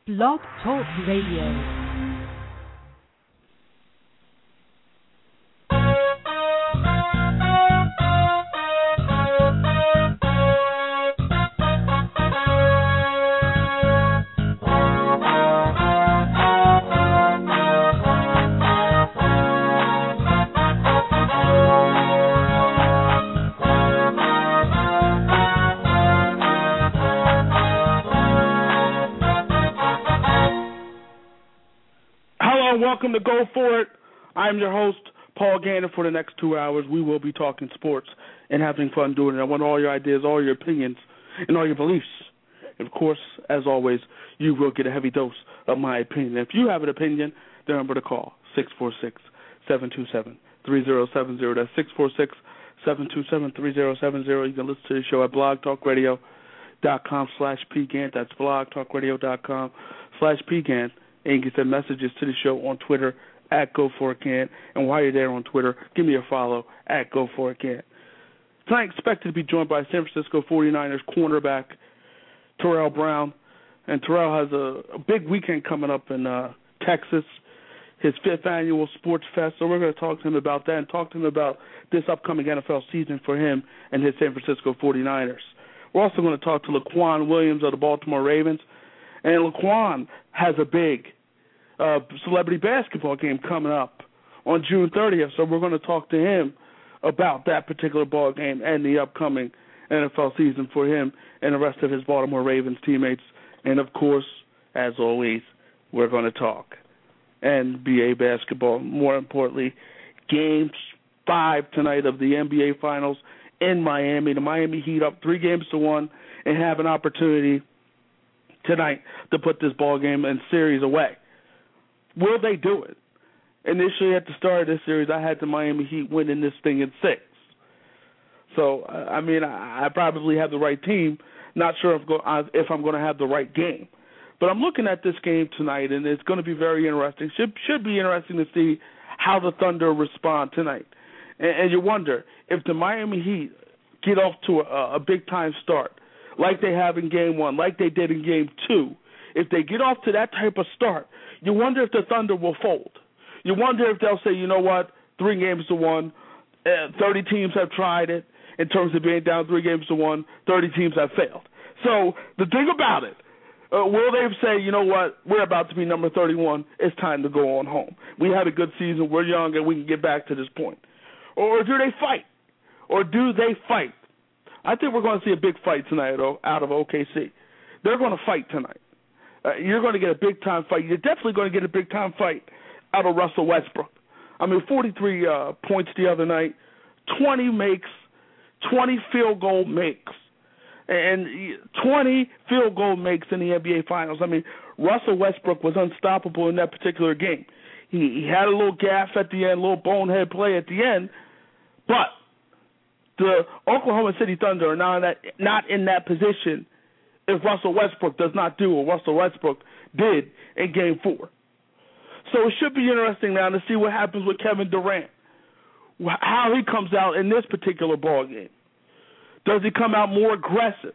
Blog Talk Radio. Welcome to Go For It. I'm your host, Paul Gannon. For the next 2 hours, we will be talking sports and having fun doing it. I want all your ideas, all your opinions, and all your beliefs. And of course, as always, you will get a heavy dose of my opinion. If you have an opinion, the number to call, 646-727-3070. That's 646-727-3070. You can listen to the show at blogtalkradio.com/pgant. That's blogtalkradio.com/pgant. And you can send messages to the show on Twitter at GoForItCan. And while you're there on Twitter, give me a follow at GoForItCan. Tonight, expected to be joined by San Francisco 49ers cornerback Terrell Brown. And Terrell has a big weekend coming up in Texas, his 5th annual Sports Fest. So we're going to talk to him about that and talk to him about this upcoming NFL season for him and his San Francisco 49ers. We're also going to talk to Laquan Williams of the Baltimore Ravens. And Laquan has a big celebrity basketball game coming up on June 30th, so we're going to talk to him about that particular ball game and the upcoming NFL season for him and the rest of his Baltimore Ravens teammates. And, of course, as always, we're going to talk NBA basketball. More importantly, Game 5 tonight of the NBA Finals in Miami. The Miami Heat up 3-1 and have an opportunity tonight to put this ball game and series away. Will they do it? Initially, at the start of this series, I had the Miami Heat winning this thing in 6. So, I probably have the right team. Not sure if I'm going to have the right game. But I'm looking at this game tonight, and it's going to be very interesting. Should be interesting to see how the Thunder respond tonight. And you wonder, if the Miami Heat get off to a big-time start, like they have in Game 1, like they did in Game 2, if they get off to that type of start, you wonder if the Thunder will fold. You wonder if they'll say, you know what, 3-1, 30 teams have tried it in terms of being down 3-1, 30 teams have failed. So the thing about it, will they say, you know what, we're about to be number 31, it's time to go on home. We had a good season, we're young, and we can get back to this point. Or do they fight? Or do they fight? I think we're going to see a big fight tonight out of OKC. They're going to fight tonight. You're going to get a big-time fight. You're definitely going to get a big-time fight out of Russell Westbrook. 43 points the other night, 20 field goal makes, and 20 field goal makes in the NBA Finals. Russell Westbrook was unstoppable in that particular game. He had a little gaffe at the end, a little bonehead play at the end, but the Oklahoma City Thunder are not in that position if Russell Westbrook does not do what Russell Westbrook did in Game 4. So it should be interesting now to see what happens with Kevin Durant, how he comes out in this particular ball game. Does he come out more aggressive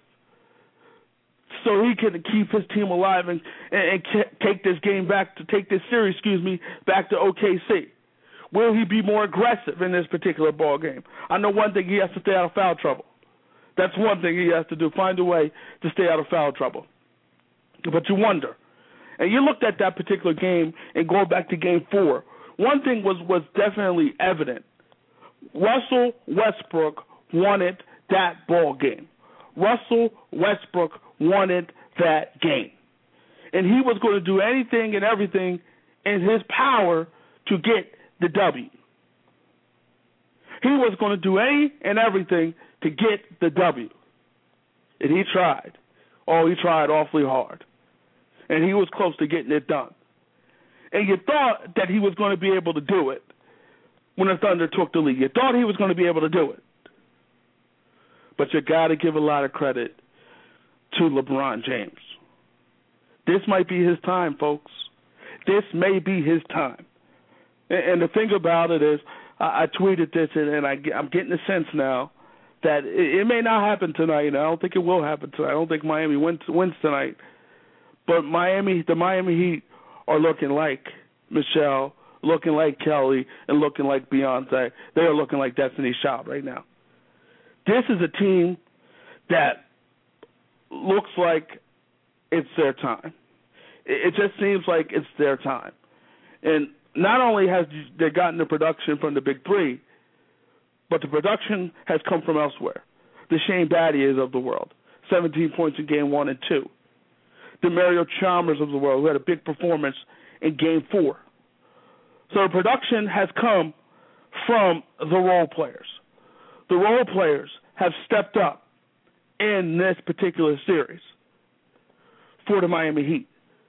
so he can keep his team alive and take this series back to OKC? Will he be more aggressive in this particular ball game? I know one thing, he has to stay out of foul trouble. That's one thing he has to do, find a way to stay out of foul trouble. But you wonder. And you looked at that particular game and go back to Game 4. One thing was definitely evident. Russell Westbrook wanted that ball game. Russell Westbrook wanted that game. And he was going to do anything and everything in his power to get the W. He was going to do any and everything to get the W. And he tried. Oh, he tried awfully hard. And he was close to getting it done. And you thought that he was going to be able to do it when the Thunder took the lead. You thought he was going to be able to do it. But you got to give a lot of credit to LeBron James. This might be his time, folks. This may be his time. And the thing about it is, I tweeted this, and I'm getting the sense now that it may not happen tonight. I don't think it will happen tonight. I don't think Miami wins tonight. But the Miami Heat are looking like Michelle, looking like Kelly, and looking like Beyonce. They are looking like Destiny's Child right now. This is a team that looks like it's their time. It just seems like it's their time. And not only has they gotten the production from the Big Three, but the production has come from elsewhere. The Shane Battiers of the world, 17 points in Game 1 and 2. The Mario Chalmers of the world, who had a big performance in Game 4. So the production has come from the role players. The role players have stepped up in this particular series for the Miami Heat.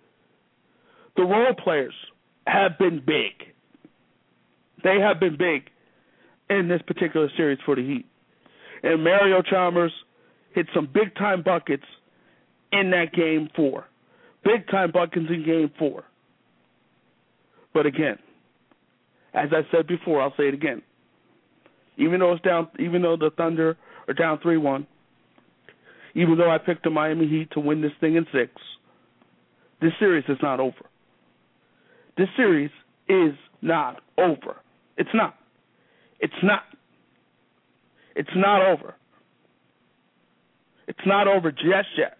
The role players have been big. They have been big in this particular series for the Heat. And Mario Chalmers hit some big-time buckets in that Game 4. Big-time buckets in Game 4. But again, as I said before, I'll say it again. Even though the Thunder are down 3-1, even though I picked the Miami Heat to win this thing in 6, this series is not over. This series is not over. It's not. It's not. It's not over. It's not over just yet.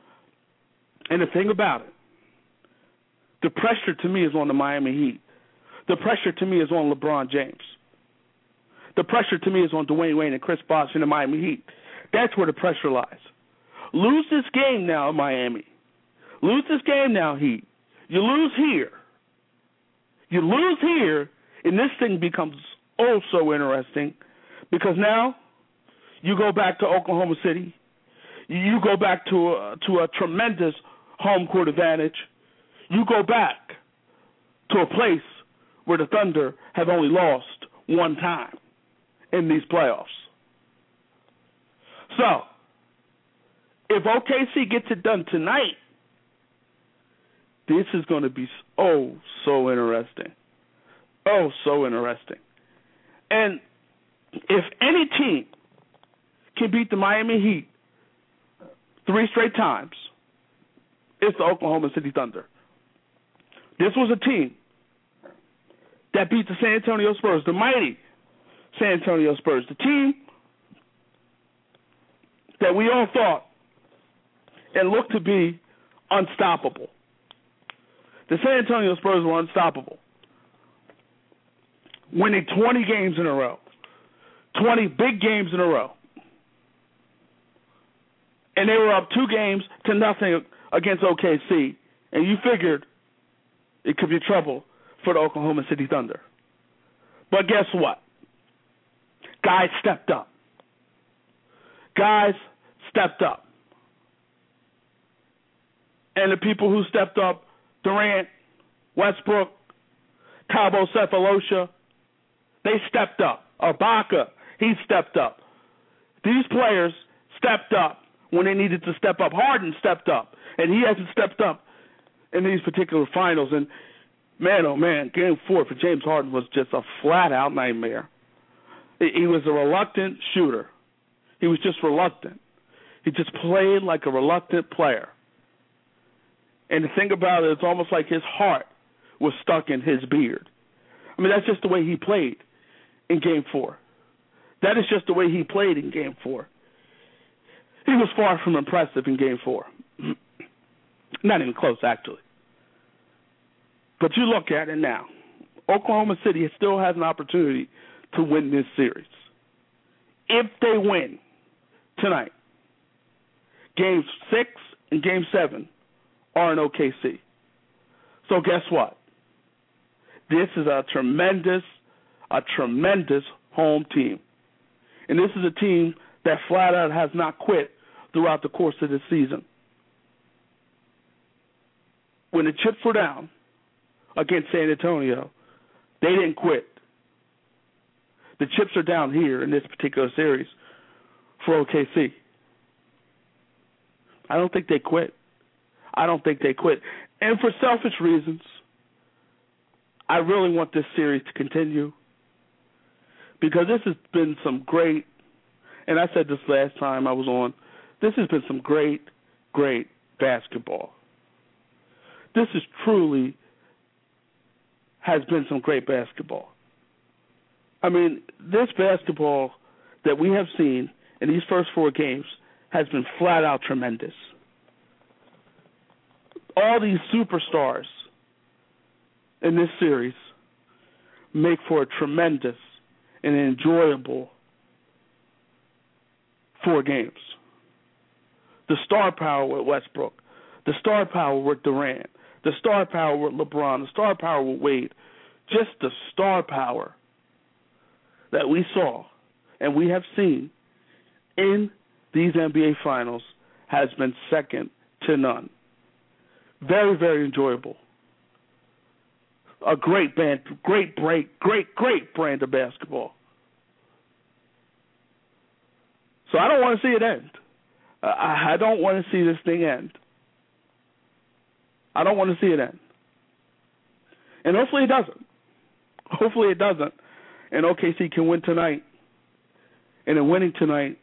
And the thing about it, the pressure to me is on the Miami Heat. The pressure to me is on LeBron James. The pressure to me is on Dwayne Wade and Chris Bosh in the Miami Heat. That's where the pressure lies. Lose this game now, Miami. Lose this game now, Heat. You lose here. You lose here, and this thing becomes oh so interesting because now you go back to Oklahoma City. You go back to a tremendous home court advantage. You go back to a place where the Thunder have only lost one time in these playoffs. So, if OKC gets it done tonight, this is going to be oh so interesting. Oh, so interesting. And if any team can beat the Miami Heat 3 straight times, it's the Oklahoma City Thunder. This was a team that beat the San Antonio Spurs, the mighty San Antonio Spurs, the team that we all thought and looked to be unstoppable. The San Antonio Spurs were unstoppable, winning 20 games in a row, 20 big games in a row. And they were up 2-0 against OKC, and you figured it could be trouble for the Oklahoma City Thunder. But guess what? Guys stepped up. Guys stepped up. And the people who stepped up, Durant, Westbrook, Cabo Cephalosha, they stepped up. Ibaka, he stepped up. These players stepped up when they needed to step up. Harden stepped up, and he hasn't stepped up in these particular finals. And, man, oh, man, Game 4 for James Harden was just a flat-out nightmare. He was a reluctant shooter. He was just reluctant. He just played like a reluctant player. And the thing about it, it's almost like his heart was stuck in his beard. I mean, that's just the way he played in Game 4. That is just the way he played in Game 4. He was far from impressive in Game 4. Not even close, actually. But you look at it now. Oklahoma City still has an opportunity to win this series. If they win tonight, Game 6 and Game 7 are in OKC. So guess what? This is a tremendous home team. And this is a team that flat out has not quit throughout the course of this season. When the chips were down against San Antonio, they didn't quit. The chips are down here in this particular series for OKC. I don't think they quit. And for selfish reasons, I really want this series to continue because this has been some great, and I said this last time I was on, this has been some great, great basketball. this is truly has been some great basketball. I mean, this basketball that we have seen in these first 4 games has been flat out tremendous. All these superstars in this series make for a tremendous and enjoyable 4 games. The star power with Westbrook, the star power with Durant, the star power with LeBron, the star power with Wade, just the star power that we saw and we have seen in these NBA Finals has been second to none. Very, very enjoyable. A great brand of basketball. So I don't want to see it end. I don't want to see this thing end. I don't want to see it end. And hopefully it doesn't. Hopefully it doesn't. And OKC can win tonight. And in winning tonight,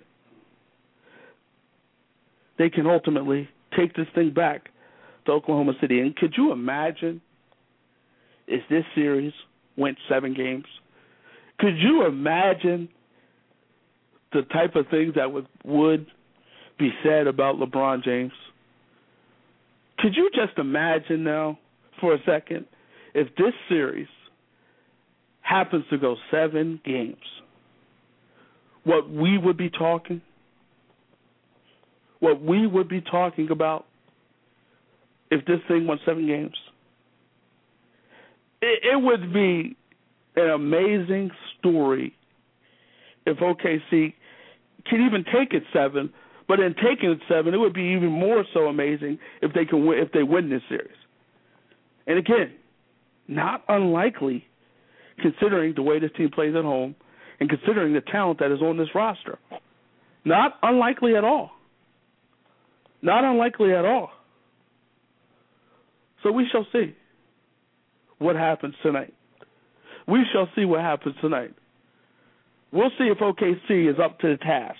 they can ultimately take this thing back to Oklahoma City. And could you imagine if this series went 7 games? Could you imagine the type of things that would be said about LeBron James? Could you just imagine now for a second if this series happens to go 7 games, what we would be talking about if this thing went 7 games? It would be an amazing story if OKC can even take it 7, but in taking it 7, it would be even more so amazing if they win this series. And again, not unlikely considering the way this team plays at home and considering the talent that is on this roster. Not unlikely at all. Not unlikely at all. So we shall see what happens tonight. We shall see what happens tonight. We'll see if OKC is up to the task.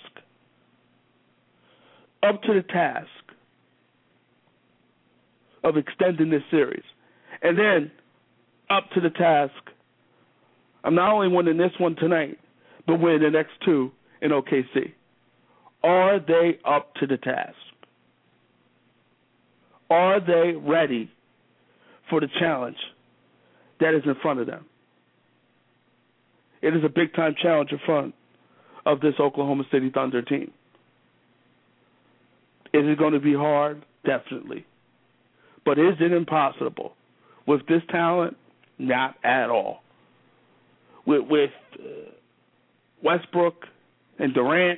Up to the task of extending this series. And then up to the task of not only winning this one tonight, but winning the next 2 in OKC. Are they up to the task? Are they ready for the challenge that is in front of them? It is a big-time challenge in front of this Oklahoma City Thunder team. Is it going to be hard? Definitely. But is it impossible? With this talent, not at all. With Westbrook and Durant,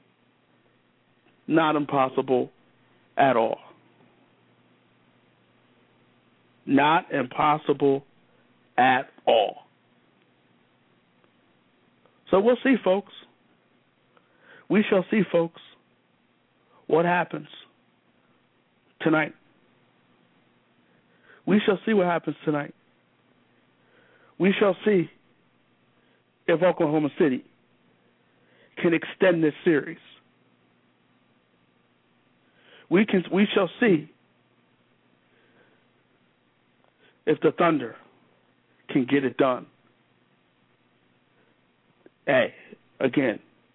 not impossible at all. Not impossible at all. So we'll see, folks. We shall see, folks, what happens tonight. We shall see what happens tonight. We shall see if Oklahoma City can extend this series. We shall see if the Thunder can get it done. Hey, again,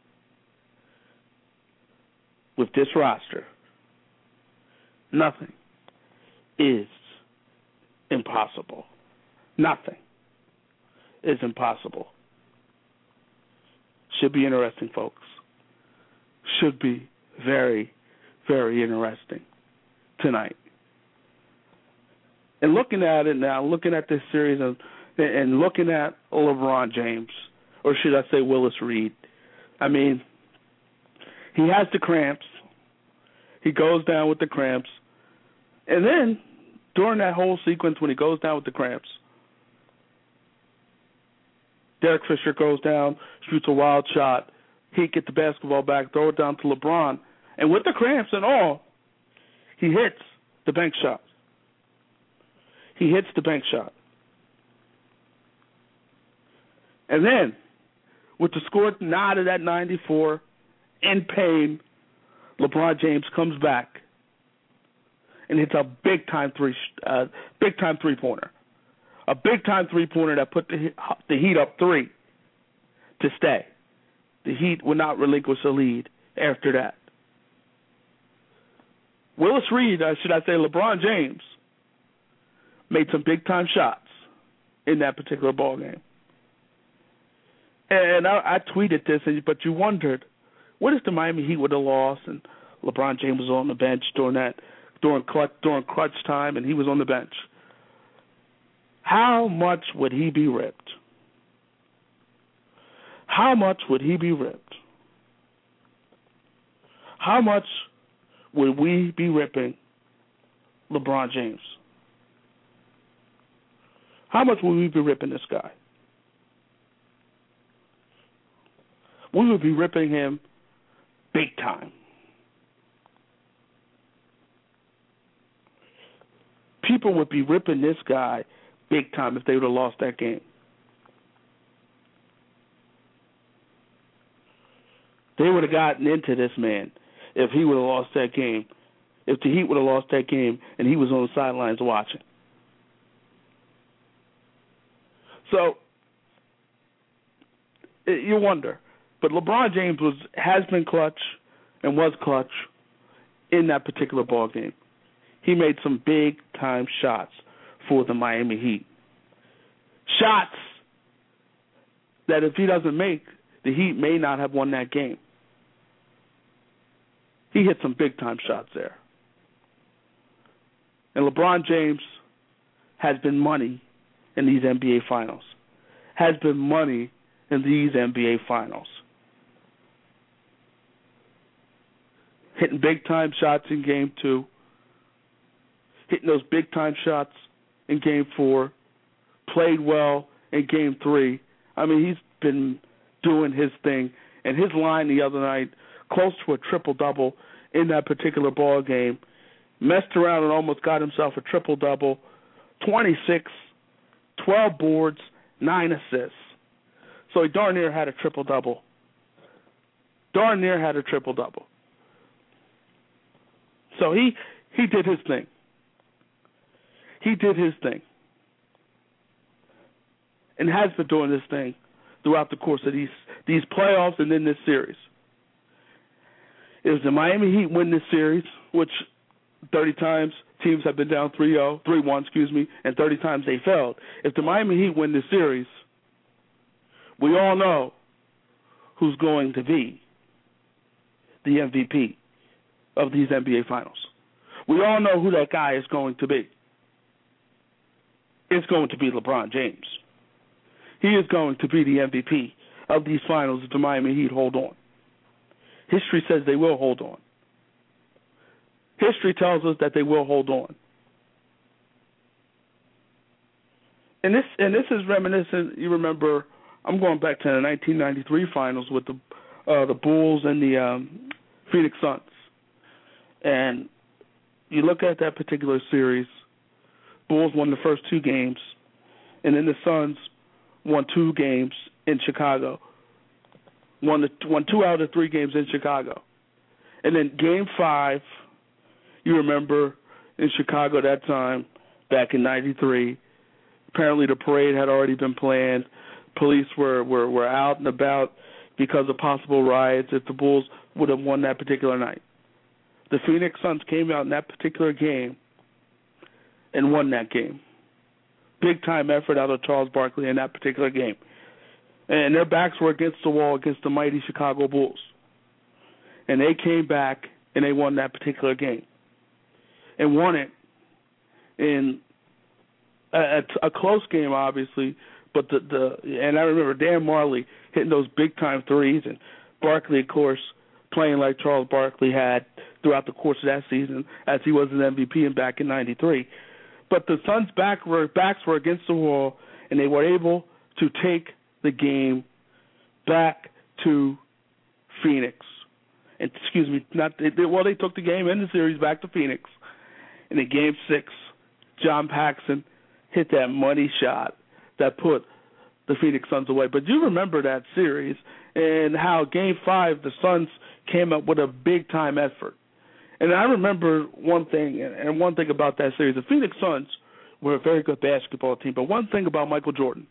with this roster, nothing is impossible. Nothing is impossible. Should be interesting, folks. Should be very, very interesting tonight. And looking at it now, looking at this series and looking at LeBron James, or should I say Willis Reed, I mean, he has the cramps. He goes down with the cramps. And then, during that whole sequence when he goes down with the cramps, Derek Fisher goes down, shoots a wild shot. He gets the basketball back, throw it down to LeBron. And with the cramps and all, he hits the bank shot. He hits the bank shot. And then, with the score knotted at 94, in pain, LeBron James comes back and hits a big time three-pointer. A big-time three-pointer that put the Heat up 3 to stay. The Heat would not relinquish a lead after that. Willis Reed, should I say LeBron James, made some big-time shots in that particular ball game. And I tweeted this, but you wondered, what if the Miami Heat would have lost and LeBron James was on the bench during clutch time and he was on the bench? How much would he be ripped? How much would he be ripped? How much would we be ripping LeBron James? How much would we be ripping this guy? We would be ripping him big time. People would be ripping this guy big time if they would have lost that game. They would have gotten into this man if he would have lost that game, if the Heat would have lost that game and he was on the sidelines watching. So, you wonder. But LeBron James has been clutch and was clutch in that particular ball game. He made some big-time shots for the Miami Heat. Shots that if he doesn't make, the Heat may not have won that game. He hit some big-time shots there. And LeBron James has been money in these NBA Finals. Has been money in these NBA Finals. Hitting big-time shots in Game 2. Hitting those big-time shots in Game 4. Played well in Game 3. I mean, he's been doing his thing. And his line the other night, close to a triple-double in that particular ball game, messed around and almost got himself a triple-double, 26, 12 boards, 9 assists. So he darn near had a triple-double. Darn near had a triple-double. So he did his thing. He did his thing. And has been doing this thing throughout the course of these playoffs and then this series. If the Miami Heat win this series, which 30 times teams have been down 3-1, and 30 times they failed. If the Miami Heat win this series, we all know who's going to be the MVP of these NBA Finals. We all know who that guy is going to be. It's going to be LeBron James. He is going to be the MVP of these finals if the Miami Heat hold on. History says they will hold on. History tells us that they will hold on. And this is reminiscent. You remember, I'm going back to the 1993 finals with the Bulls and the Phoenix Suns. And you look at that particular series, Bulls won the first 2 games, and then the Suns won 2 games in Chicago. Won 2 out of 3 games in Chicago. And then Game 5, you remember, in Chicago that time, back in 93, apparently the parade had already been planned. Police were out and about because of possible riots if the Bulls would have won that particular night. The Phoenix Suns came out in that particular game and won that game. Big-time effort out of Charles Barkley in that particular game. And their backs were against the wall against the mighty Chicago Bulls. And they came back and they won that particular game. And won it in a close game, obviously. But and I remember Dan Marley hitting those big-time threes, and Barkley, of course, playing like Charles Barkley had throughout the course of that season as he was an MVP and back in 93. But the Suns' backs were against the wall, and they were able to take the game back to Phoenix. And, they took the game and the series back to Phoenix. And in Game 6, John Paxson hit that money shot that put the Phoenix Suns away. But you remember that series and how Game 5, the Suns came up with a big-time effort. And I remember one thing, and one thing about that series. The Phoenix Suns were a very good basketball team, but one thing about Michael Jordan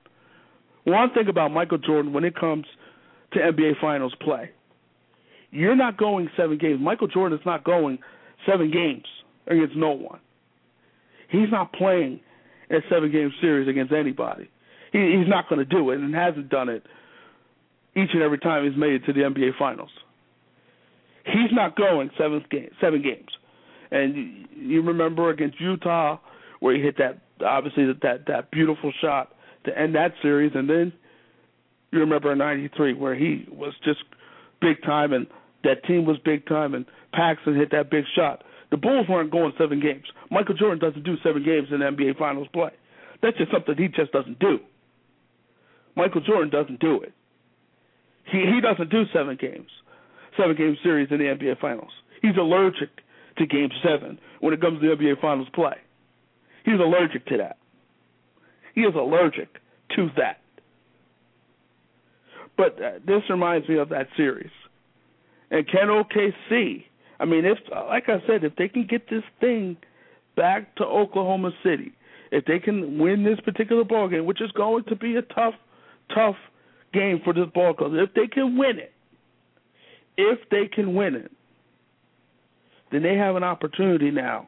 when it comes to NBA Finals play, you're not going 7 games. Michael Jordan is not going 7 games against no one. He's not playing a 7-game series against anybody. He's not going to do it, and hasn't done it each and every time he's made it to the NBA Finals. He's not going 7 games. And you remember against Utah where he hit that beautiful shot to end that series, and then you remember in '93 where he was just big time and that team was big time and Paxson hit that big shot. The Bulls weren't going 7 games. Michael Jordan doesn't do 7 games in NBA Finals play. That's just something he just doesn't do. Michael Jordan doesn't do it. He doesn't do 7 game series in the NBA Finals. He's allergic to Game 7 when it comes to the NBA Finals play. He's allergic to that. He is allergic to that. But this reminds me of that series. And can OKC, I mean, like I said, if they can get this thing back to Oklahoma City, if they can win this particular ball game, which is going to be a tough game for this ball club, if they can win it, then they have an opportunity now.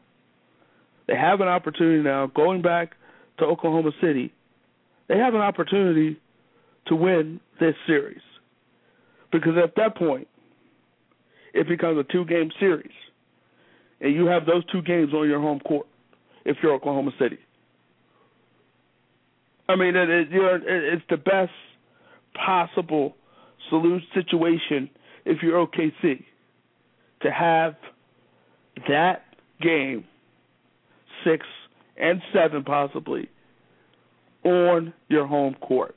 Going back to Oklahoma City, they have an opportunity to win this series. Because at that point, it becomes a 2-game series. And you have those 2 games on your home court if you're Oklahoma City. I mean, it's the best possible situation if you're OKC to have that game, 6 and 7 possibly, on your home court.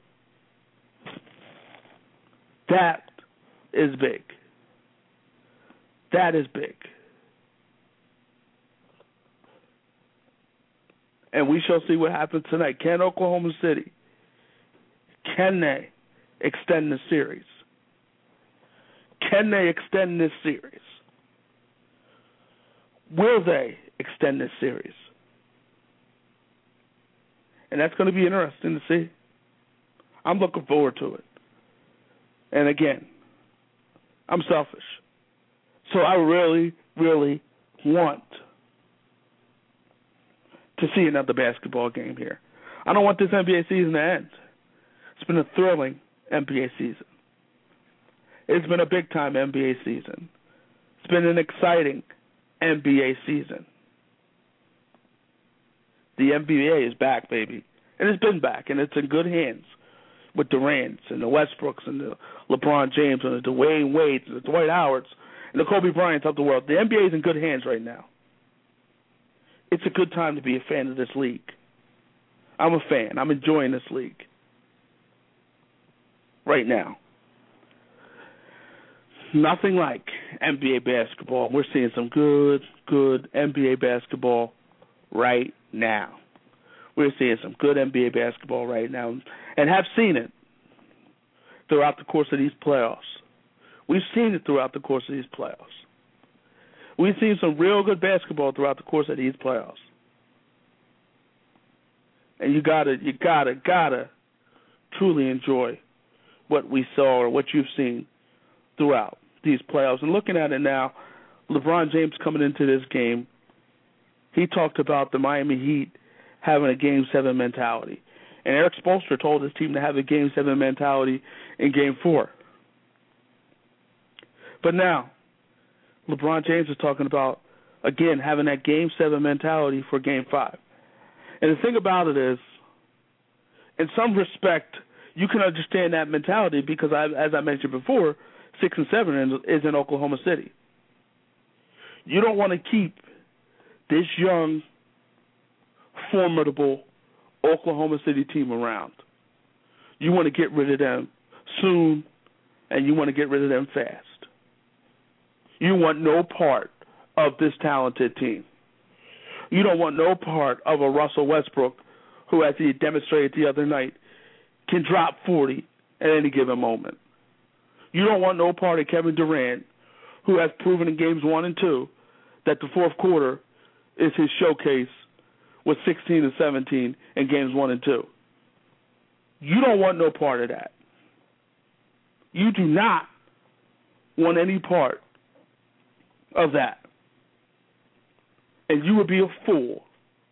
That is big. That is big. And we shall see what happens tonight. Can Oklahoma City, can they extend the series? Can they extend this series? Will they extend this series? And that's going to be interesting to see. I'm looking forward to it. And again, I'm selfish. So I really, really want to see another basketball game here. I don't want this NBA season to end. It's been a thrilling NBA season. It's been a big-time NBA season. It's been an exciting NBA season. The NBA is back, baby. And it's been back, and it's in good hands with Durant and the Westbrooks and the LeBron James and the Dwayne Wades and the Dwight Howards and the Kobe Bryants of the world. The NBA is in good hands right now. It's a good time to be a fan of this league. I'm a fan. I'm enjoying this league right now. Nothing like NBA basketball. We're seeing some good NBA basketball right now. We're seeing some good NBA basketball right now and have seen it throughout the course of these playoffs. We've seen it throughout the course of these playoffs. We've seen some real good basketball throughout the course of these playoffs. And you gotta truly enjoy what we saw or what you've seen throughout these playoffs. And looking at it now, LeBron James coming into this game, he talked about the Miami Heat having a Game 7 mentality. And Eric Spoelstra told his team to have a Game 7 mentality in Game 4. But now, LeBron James is talking about, again, having that Game 7 mentality for Game 5. And the thing about it is, in some respect, you can understand that mentality because, as I mentioned before, 6 and 7 is in Oklahoma City. You don't want to keep this young, formidable Oklahoma City team around. You want to get rid of them soon, and you want to get rid of them fast. You want no part of this talented team. You don't want no part of a Russell Westbrook who, as he demonstrated the other night, can drop 40 at any given moment. You don't want no part of Kevin Durant, who has proven in games 1 and 2 that the fourth quarter is his showcase with 16-17 in games 1 and 2. You don't want no part of that. You do not want any part of that. And you would be a fool.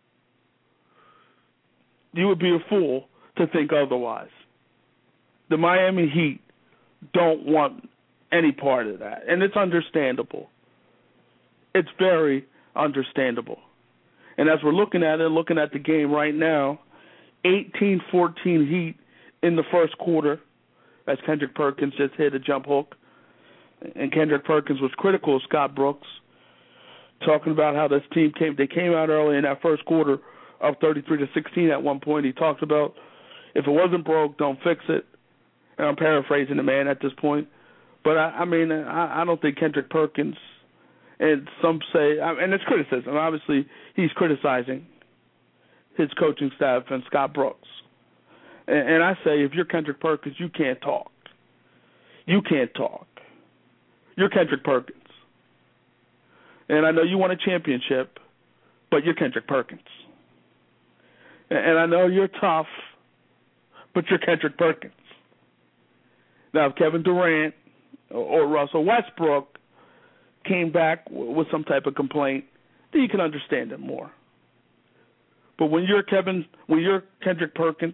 You would be a fool to think otherwise. The Miami Heat don't want any part of that. And it's understandable. It's very understandable. And as we're looking at it, looking at the game right now, 18-14 Heat in the first quarter as Kendrick Perkins just hit a jump hook. And Kendrick Perkins was critical of Scott Brooks, talking about how this team came out early in that first quarter up 33-16 at one point. He talked about if it wasn't broke, don't fix it. And I'm paraphrasing the man at this point. But, I don't think Kendrick Perkins, and some say, and it's criticism. Obviously, he's criticizing his coaching staff and Scott Brooks. And I say, if you're Kendrick Perkins, you can't talk. You can't talk. You're Kendrick Perkins. And I know you won a championship, but you're Kendrick Perkins. And I know you're tough, but you're Kendrick Perkins. Now, if Kevin Durant or Russell Westbrook came back with some type of complaint, then you can understand it more. But when you're Kendrick Perkins,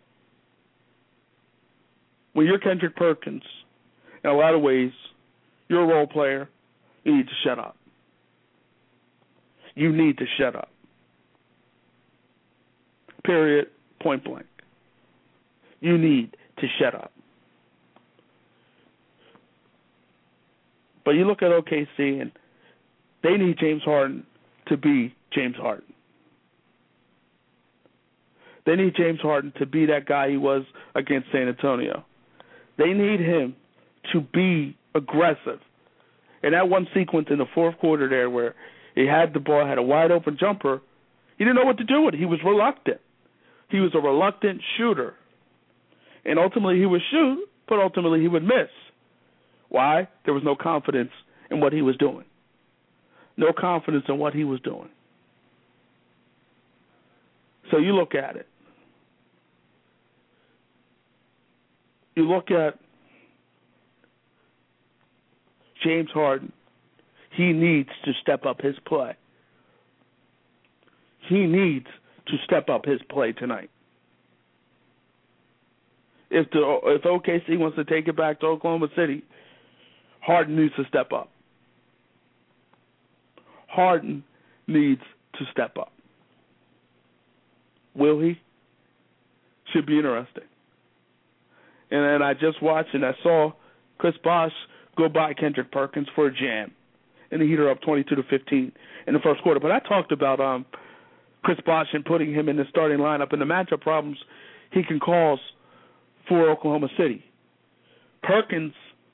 in a lot of ways, you're a role player, you need to shut up. You need to shut up. Period. Point blank. You need to shut up. But you look at OKC, and they need James Harden to be James Harden. They need James Harden to be that guy he was against San Antonio. They need him to be aggressive. And that one sequence in the fourth quarter there where he had the ball, had a wide-open jumper, he didn't know what to do with it. He was reluctant. He was a reluctant shooter. And ultimately he would shoot, but ultimately he would miss. Why? There was no confidence in what he was doing. No confidence in what he was doing. So you look at it. You look at James Harden. He needs to step up his play. He needs to step up his play tonight. If OKC wants to take it back to Oklahoma City, Harden needs to step up. Harden needs to step up. Will he? Should be interesting. And then I just watched and I saw Chris Bosh go by Kendrick Perkins for a jam. And the Heat are up 22-15 in the first quarter. But I talked about Chris Bosh and putting him in the starting lineup and the matchup problems he can cause for Oklahoma City. Perkins,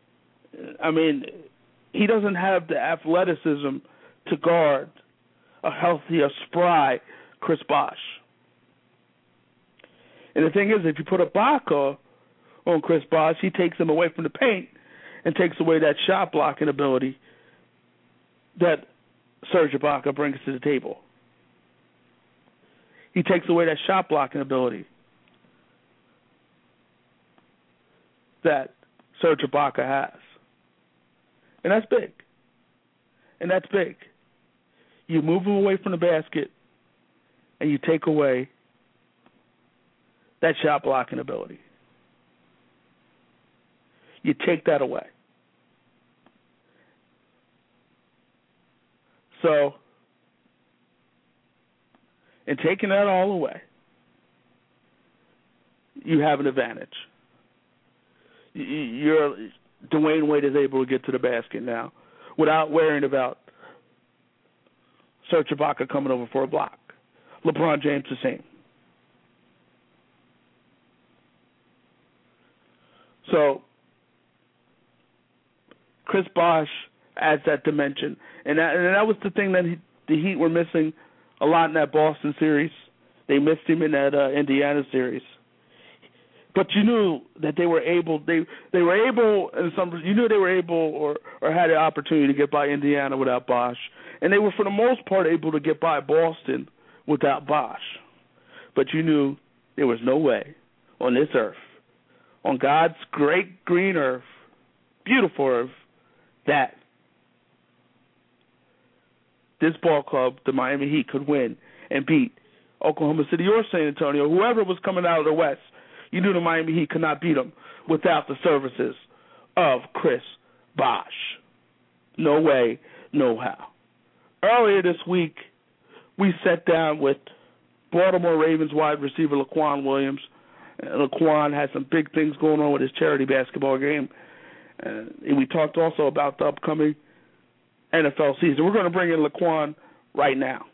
he doesn't have the athleticism to guard a healthy, a spry Chris Bosh. And the thing is, if you put Ibaka on Chris Bosh, he takes him away from the paint and takes away that shot blocking ability that Serge Ibaka brings to the table. He takes away that shot blocking ability that Serge Ibaka has. And that's big. And that's big. You move him away from the basket and you take away that shot blocking ability. You take that away. So, in taking that all away, you have an advantage. Dwayne Wade is able to get to the basket now without worrying about Serge Ibaka coming over for a block. LeBron James the same. So, Chris Bosh adds that dimension. And that was the thing that the Heat were missing a lot in that Boston series. They missed him in that Indiana series. But you knew that they were able. They were able, and you knew they were able or had the opportunity to get by Indiana without Bosh, and they were for the most part able to get by Boston without Bosh. But you knew there was no way on this earth, on God's great green earth, beautiful earth, that this ball club, the Miami Heat, could win and beat Oklahoma City or San Antonio, whoever was coming out of the West. You knew the Miami Heat could not beat them without the services of Chris Bosh. No way, no how. Earlier this week, we sat down with Baltimore Ravens wide receiver Laquan Williams. Laquan has some big things going on with his charity basketball game. And we talked also about the upcoming NFL season. We're going to bring in Laquan right now.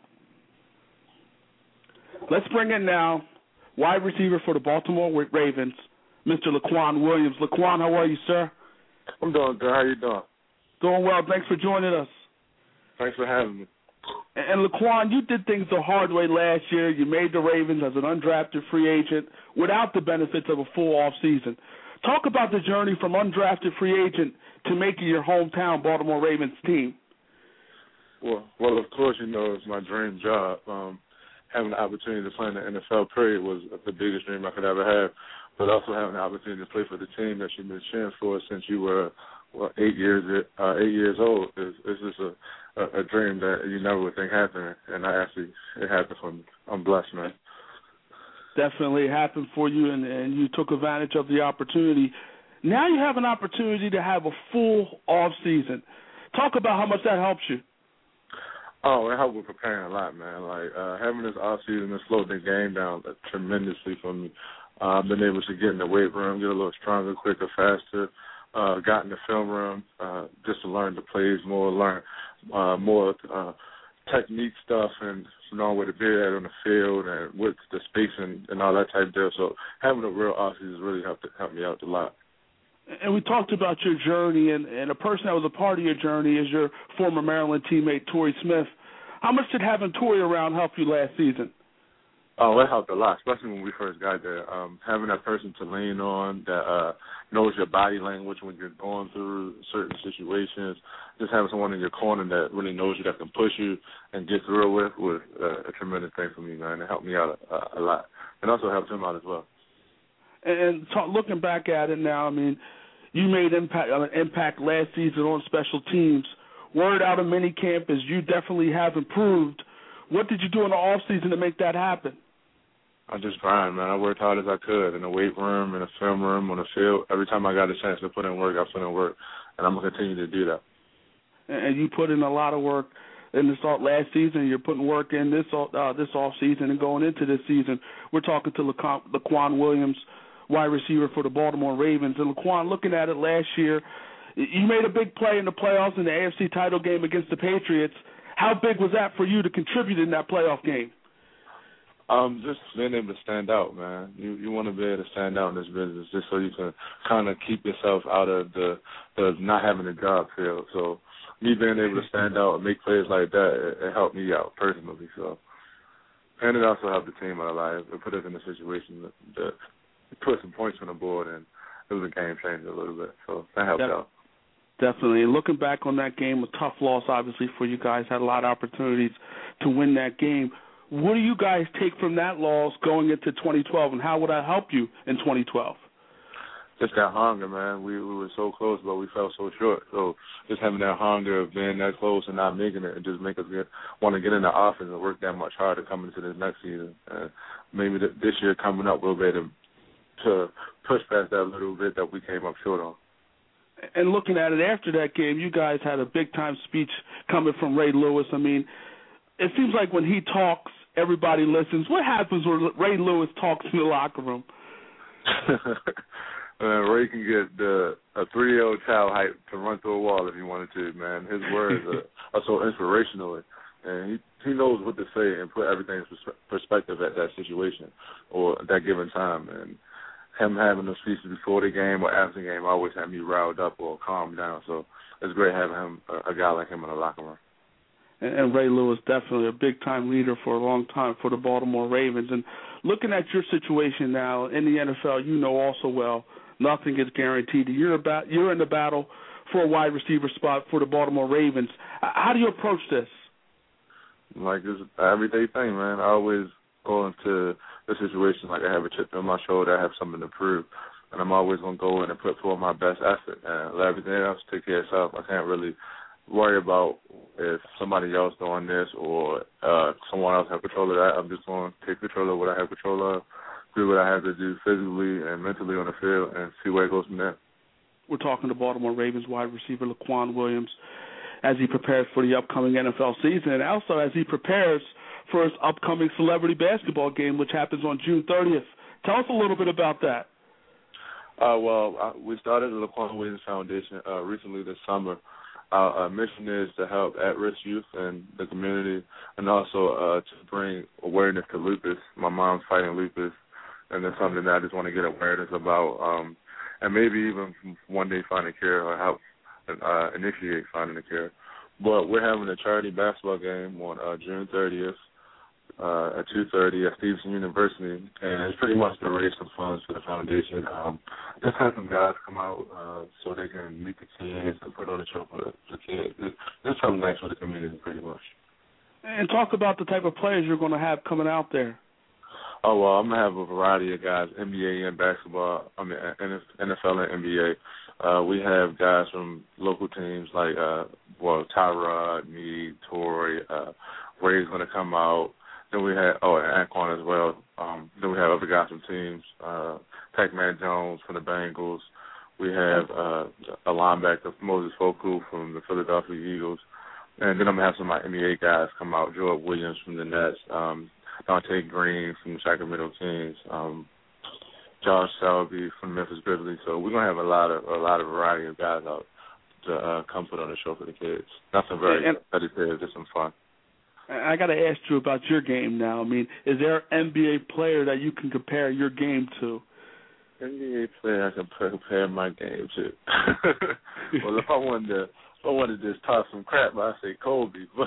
Let's bring in now wide receiver for the Baltimore Ravens, Mr. Laquan Williams. Laquan, how are you, sir? I'm doing good. How you doing? Doing well. Thanks for joining us. Thanks for having me. And Laquan, you did things the hard way last year. You made the Ravens as an undrafted free agent without the benefits of a full off season. Talk about the journey from undrafted free agent to making your hometown Baltimore Ravens team. Well, of course, you know, it's my dream job. Having the opportunity to play in the NFL, period, was the biggest dream I could ever have. But also having the opportunity to play for the team that you've been cheering for since you were 8 years old is just a dream that you never would think happened. And it happened for me. I'm blessed, man. Definitely happened for you, and you took advantage of the opportunity. Now you have an opportunity to have a full off season. Talk about how much that helps you. Oh, it helped with preparing a lot, man. Like, having this off-season has slowed the game down tremendously for me. I've been able to get in the weight room, get a little stronger, quicker, faster, got in the film room just to learn the plays more, learn more technique stuff and knowing where to be at on the field and with the spacing and all that type of deal. So having a real off-season has really helped me out a lot. And we talked about your journey, and a person that was a part of your journey is your former Maryland teammate, Torrey Smith. How much did having Torrey around help you last season? Oh, it helped a lot, especially when we first got there. Having that person to lean on that knows your body language when you're going through certain situations, just having someone in your corner that really knows you, that can push you and get through it with was a tremendous thing for me, man. It helped me out a lot, and also helped him out as well. And looking back at it now, I mean, you made impact last season on special teams. Word out of minicamp is you definitely have improved. What did you do in the off season to make that happen? I just grind, man. I worked hard as I could in the weight room, in the film room, on the field. Every time I got a chance to put in work, I put in work, and I'm going to continue to do that. And you put in a lot of work in this last season. You're putting work in this off season and going into this season. We're talking to Laquan Williams, wide receiver for the Baltimore Ravens. And Laquan, looking at it last year, you made a big play in the playoffs in the AFC title game against the Patriots. How big was that for you to contribute in that playoff game? Just being able to stand out, man. You want to be able to stand out in this business just so you can kind of keep yourself out of the not having a job feel. So me being able to stand out and make plays like that, it helped me out personally. So, and it also helped the team out a lot. It put us in a situation that put some points on the board, and it was a game changer a little bit. So that helped out. Definitely. And looking back on that game, a tough loss, obviously, for you guys. Had a lot of opportunities to win that game. What do you guys take from that loss going into 2012, and how would that help you in 2012? Just that hunger, man. We were so close, but we fell so short. So just having that hunger of being that close and not making it, and just make us want to get in the offense and work that much harder coming into this next season. Maybe this year coming up, we'll be able to push past that little bit that we came up short on. And looking at it after that game, you guys had a big-time speech coming from Ray Lewis. I mean, it seems like when he talks, everybody listens. What happens when Ray Lewis talks in the locker room? Ray can get a 3-year-old child hype to run through a wall if he wanted to, man. His words are so inspirational, and he knows what to say and put everything in perspective at that situation or at that given time. And him having those speeches before the game or after the game always had me riled up or calmed down. So it's great having him, a guy like him in the locker room. And Ray Lewis, definitely a big-time leader for a long time for the Baltimore Ravens. And looking at your situation now in the NFL, you know also well nothing is guaranteed. You're in the battle for a wide receiver spot for the Baltimore Ravens. How do you approach this? Like, it's an everyday thing, man. I always go into the situation like I have a chip on my shoulder, I have something to prove, and I'm always going to go in and put forth my best effort and let everything else take care of itself. I can't really worry about if somebody else doing this or someone else have control of that. I'm just going to take control of what I have control of, do what I have to do physically and mentally on the field, and see where it goes from there. We're talking to Baltimore Ravens wide receiver Laquan Williams as he prepares for the upcoming NFL season, and also as he prepares for his upcoming celebrity basketball game, which happens on June 30th. Tell us a little bit about that. We started the Laquan Williams Foundation recently this summer. Our mission is to help at-risk youth in the community, and also to bring awareness to lupus. My mom's fighting lupus, and it's something that I just want to get awareness about, and maybe even one day find a cure or help initiate finding a cure. But we're having a charity basketball game on June 30th at 2:30 at Stevenson University, and it's pretty much to raise some funds for the foundation. Just have some guys come out so they can meet the kids and put on a show for the kids. It's something nice for the community, pretty much. And talk about the type of players you're going to have coming out there. Oh, well, I'm going to have a variety of guys, NBA and basketball, NFL and NBA. We have guys from local teams like, Tyrod, me, Torrey, Ray's going to come out. Then we have, and Anquan as well. Then we have other guys from teams, Pac-Man Jones from the Bengals. We have a linebacker, Moses Foku from the Philadelphia Eagles. And then I'm going to have some of my NBA guys come out, Jordan Williams from the Nets, Dante Green from the Sacramento Kings, Josh Selby from the Memphis Grizzlies. So we're going to have a lot of variety of guys out to come put on the show for the kids. Nothing very competitive, just some fun. I got to ask you about your game now. I mean, is there an NBA player that you can compare your game to? NBA player I can compare my game to. Well, if I wanted to just talk some crap, I'd say Kobe. But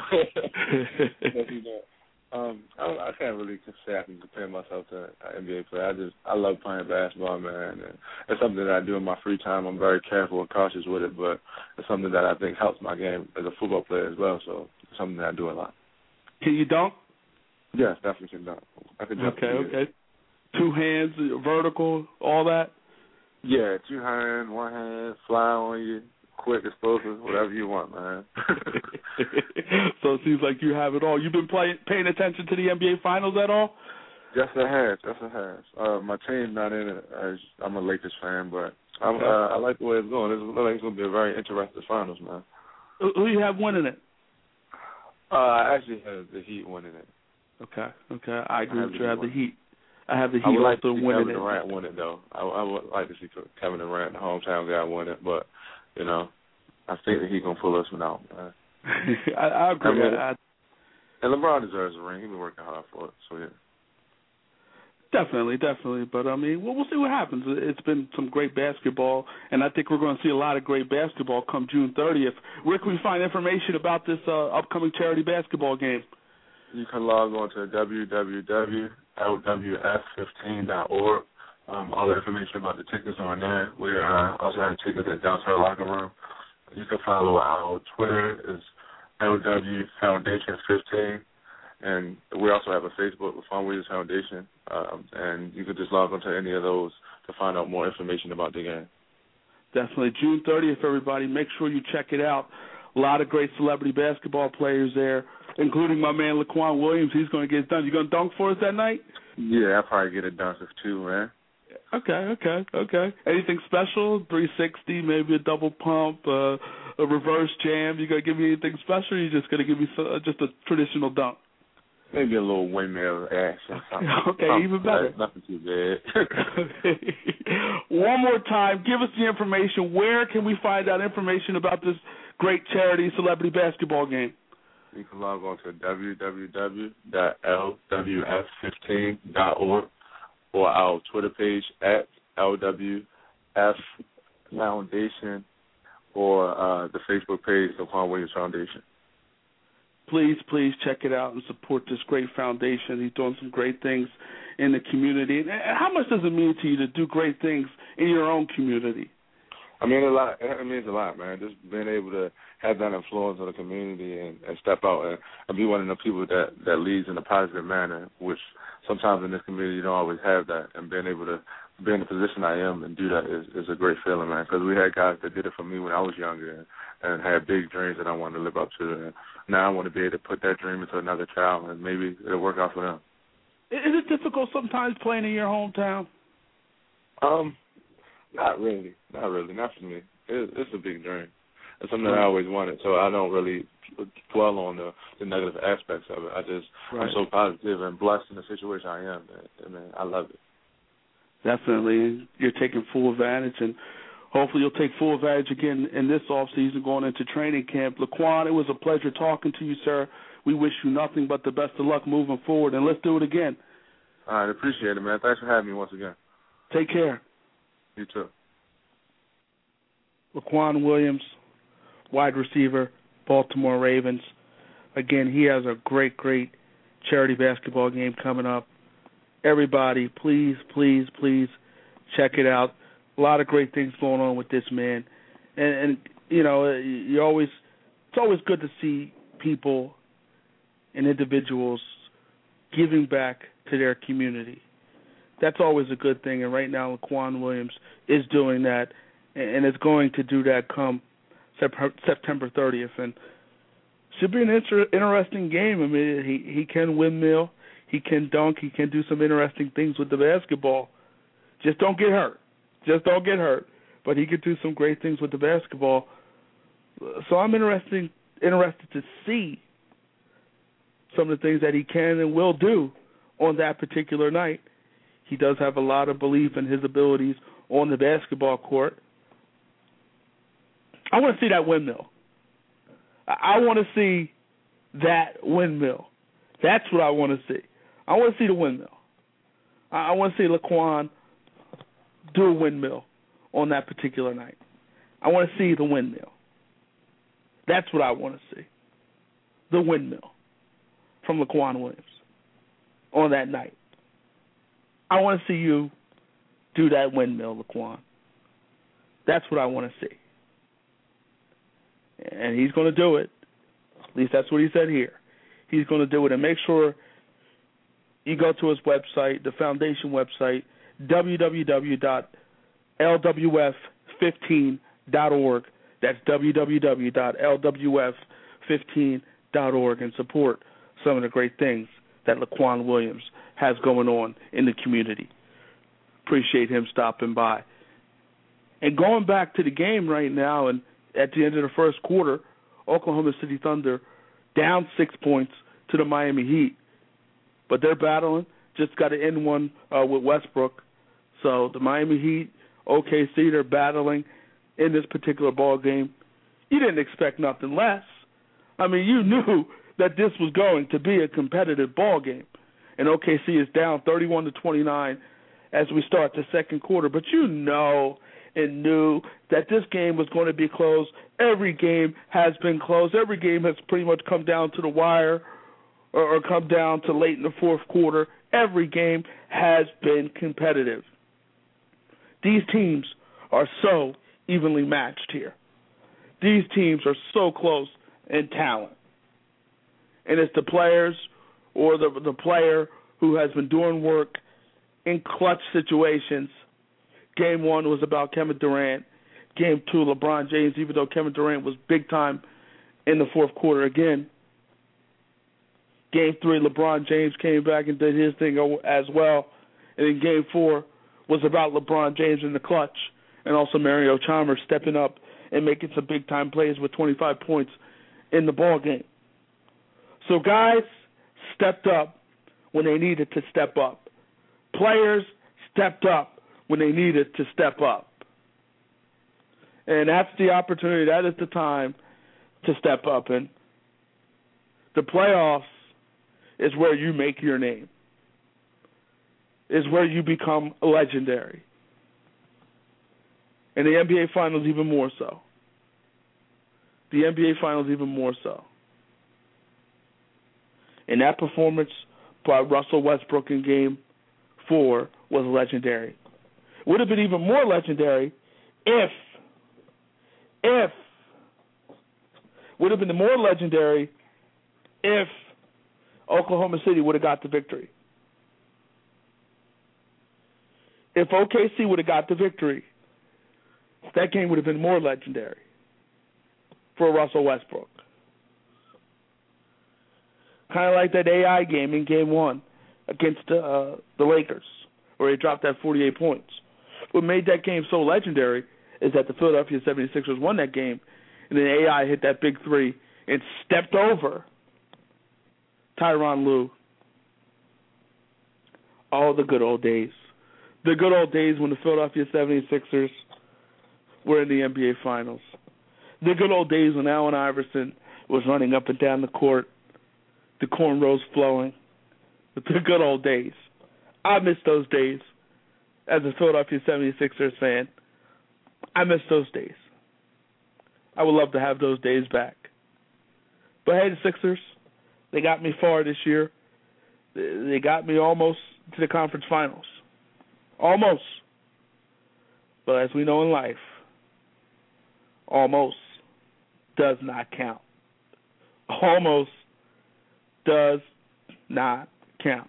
I can't really say I can compare myself to an NBA player. I love playing basketball, man. And it's something that I do in my free time. I'm very careful and cautious with it, but it's something that I think helps my game as a football player as well. So it's something that I do a lot. Can you dunk? Yes, definitely can dunk. I can jump. Okay. 2 hands, vertical, all that? Yeah, 2 hands, 1 hand, fly on you, quick, explosive, whatever you want, man. So it seems like you have it all. You've been paying attention to the NBA Finals at all? Yes, I have. My team's not in it. I'm a Lakers fan, but I like the way it's going. It looks like it's going to be a very interesting Finals, man. Who do you have winning it? I actually have the Heat winning it. Okay. I agree with you. I have the Heat. I have the Heat also winning it. Kevin Durant win it, though. I would like to see Kevin Durant, the hometown guy, win it, but, I think that he's going to pull this one out, man. I agree. And LeBron deserves a ring. He's been working hard for it, so yeah. Definitely. But, I mean, we'll see what happens. It's been some great basketball, and I think we're going to see a lot of great basketball come June 30th. Where can we find information about this upcoming charity basketball game? You can log on to www.lwf15.org. All the information about the tickets are on there. We also have tickets at Downtown Locker Room. You can follow our Twitter. It's LW Foundation 15. And we also have a Facebook, Laquan Williams Foundation, and you could just log on to any of those to find out more information about the game. Definitely. June 30th, everybody. Make sure you check it out. A lot of great celebrity basketball players there, including my man Laquan Williams. He's going to get it done. You going to dunk for us that night? Yeah, I'll probably get it done too, man. Okay. Anything special? 360, maybe a double pump, a reverse jam? You going to give me anything special, or you just going to give me just a traditional dunk? Maybe a little windmill action. Okay, even better. Nothing too bad. One more time, give us the information. Where can we find out information about this great charity celebrity basketball game? You can log on to www.lwf15.org or our Twitter page at LWF Foundation or the Facebook page, the Laquan Williams Foundation. Please check it out and support this great foundation. He's doing some great things in the community. And how much does it mean to you to do great things in your own community? I mean, a lot. It means a lot, man. Just being able to have that influence on the community and step out and be one of the people that leads in a positive manner, which sometimes in this community you don't always have that. And being able to be in the position I am and do that is a great feeling, man. Because we had guys that did it for me when I was younger and had big dreams that I wanted to live up to. And now I want to be able to put that dream into another child, and maybe it'll work out for them. Is it difficult sometimes playing in your hometown? Not really. Not for me. It's a big dream. It's something that I always wanted, so I don't really dwell on the negative aspects of it. I'm so positive and blessed in the situation I am. Man, I love it. Definitely. You're taking full advantage, and hopefully you'll take full advantage again in this offseason going into training camp. Laquan, it was a pleasure talking to you, sir. We wish you nothing but the best of luck moving forward, and let's do it again. All right, appreciate it, man. Thanks for having me once again. Take care. You too. Laquan Williams, wide receiver, Baltimore Ravens. Again, he has a great, great charity basketball game coming up. Everybody, please, please, please check it out. A lot of great things going on with this man. And you know, it's always good to see people and individuals giving back to their community. That's always a good thing, and right now Laquan Williams is doing that, and is going to do that come September 30th. And should be an interesting game. I mean, he can windmill, he can dunk, he can do some interesting things with the basketball. Just don't get hurt. But he could do some great things with the basketball. So I'm interested to see some of the things that he can and will do on that particular night. He does have a lot of belief in his abilities on the basketball court. I want to see that windmill. I want to see that windmill. That's what I want to see. I want to see the windmill. I want to see Laquan do a windmill on that particular night. I want to see the windmill. That's what I want to see. The windmill from Laquan Williams on that night. I want to see you do that windmill, Laquan. That's what I want to see. And he's going to do it. At least that's what he said here. He's going to do it. And make sure you go to his website, the foundation website, www.lwf15.org. That's www.lwf15.org, and support some of the great things that Laquan Williams has going on in the community. Appreciate him stopping by. And going back to the game right now, and at the end of the first quarter, Oklahoma City Thunder down 6 points to the Miami Heat. But they're battling. Just got to end one with Westbrook. So the Miami Heat, OKC, they're battling in this particular ball game. You didn't expect nothing less. I mean, you knew that this was going to be a competitive ball game. And OKC is down 31-29 as we start the second quarter. But you know and knew that this game was going to be close. Every game has been close. Every game has pretty much come down to the wire or come down to late in the fourth quarter. Every game has been competitive. These teams are so evenly matched here. These teams are so close in talent. And it's the players or the player who has been doing work in clutch situations. Game one was about Kevin Durant. Game two, LeBron James, even though Kevin Durant was big time in the fourth quarter again. Game three, LeBron James came back and did his thing as well. And then game four was about LeBron James in the clutch, and also Mario Chalmers stepping up and making some big-time plays with 25 points in the ball game. So guys stepped up when they needed to step up. Players stepped up when they needed to step up. And that's the opportunity, that is the time to step up. And the playoffs is where you make your name, is where you become legendary. And the NBA Finals even more so. The NBA Finals even more so. And that performance by Russell Westbrook in game for was legendary. Would have been even more legendary if Oklahoma City would have got the victory. If OKC would have got the victory, that game would have been more legendary for Russell Westbrook. Kind of like that AI game in Game 1 against the Lakers, where he dropped that 48 points. What made that game so legendary is that the Philadelphia 76ers won that game, and then AI hit that big three and stepped over Tyronn Lue. Oh, the good old days. The good old days when the Philadelphia 76ers were in the NBA Finals. The good old days when Allen Iverson was running up and down the court, the cornrows flowing. The good old days. I miss those days as a Philadelphia 76ers fan. I miss those days. I would love to have those days back. But hey, the Sixers, they got me far this year. They got me almost to the conference finals. Almost. But as we know in life, almost does not count. Almost does not count.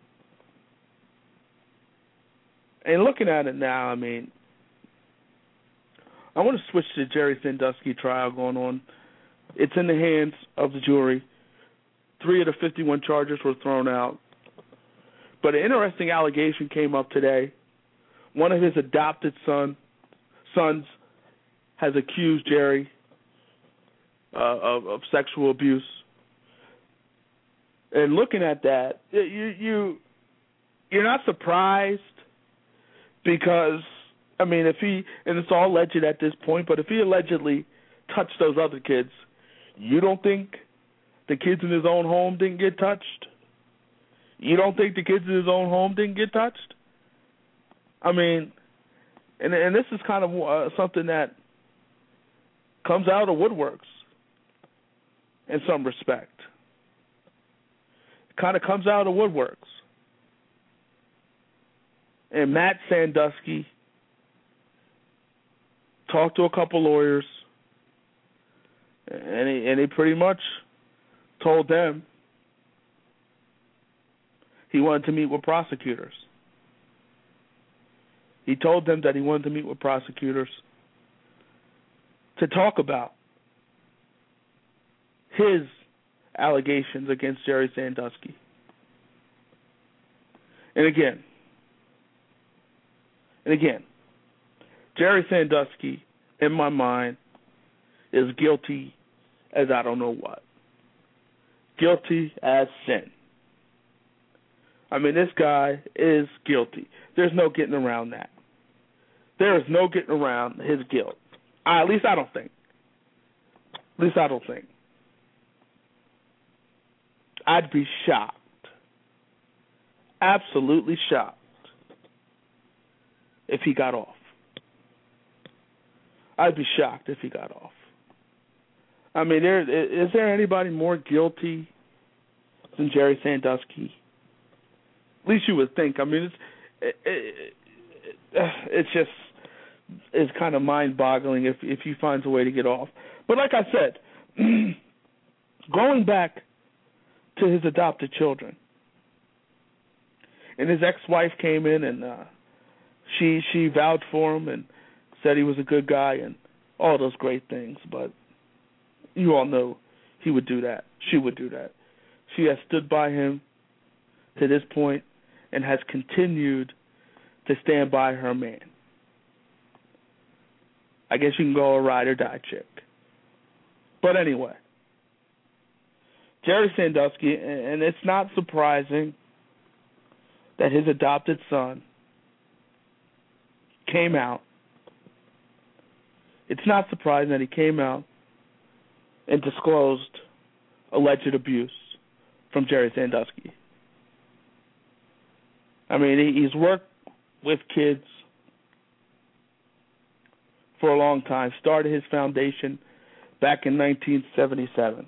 And looking at it now, I mean, I want to switch to the Jerry Sandusky trial going on. It's in the hands of the jury. 3 of the 51 charges were thrown out. But an interesting allegation came up today. One of his adopted sons has accused Jerry of sexual abuse. And looking at that, you're not surprised because, I mean, if he, and it's all alleged at this point, but if he allegedly touched those other kids, you don't think the kids in his own home didn't get touched? You don't think the kids in his own home didn't get touched? I mean, and this is kind of something that comes out of woodworks in some respect. It kind of comes out of woodworks. And Matt Sandusky talked to a couple lawyers, and he pretty much told them he wanted to meet with prosecutors. He told them that he wanted to meet with prosecutors to talk about his allegations against Jerry Sandusky. And again, Jerry Sandusky, in my mind, is guilty as I don't know what. Guilty as sin. I mean, this guy is guilty. There's no getting around that. There is no getting around his guilt. At least I don't think. I'd be shocked. Absolutely shocked if he got off. I'd be shocked if he got off. I mean, is there anybody more guilty than Jerry Sandusky? At least you would think. I mean, it's just kind of mind-boggling if he finds a way to get off. But like I said, going back to his adopted children, and his ex-wife came in and she vouched for him and said he was a good guy and all those great things. But you all know he would do that. She would do that. She has stood by him to this point and has continued to stand by her man. I guess you can go a ride or die chick. But anyway, Jerry Sandusky, and it's not surprising that his adopted son came out. It's not surprising that he came out and disclosed alleged abuse from Jerry Sandusky. I mean, he's worked with kids for a long time. Started his foundation back in 1977.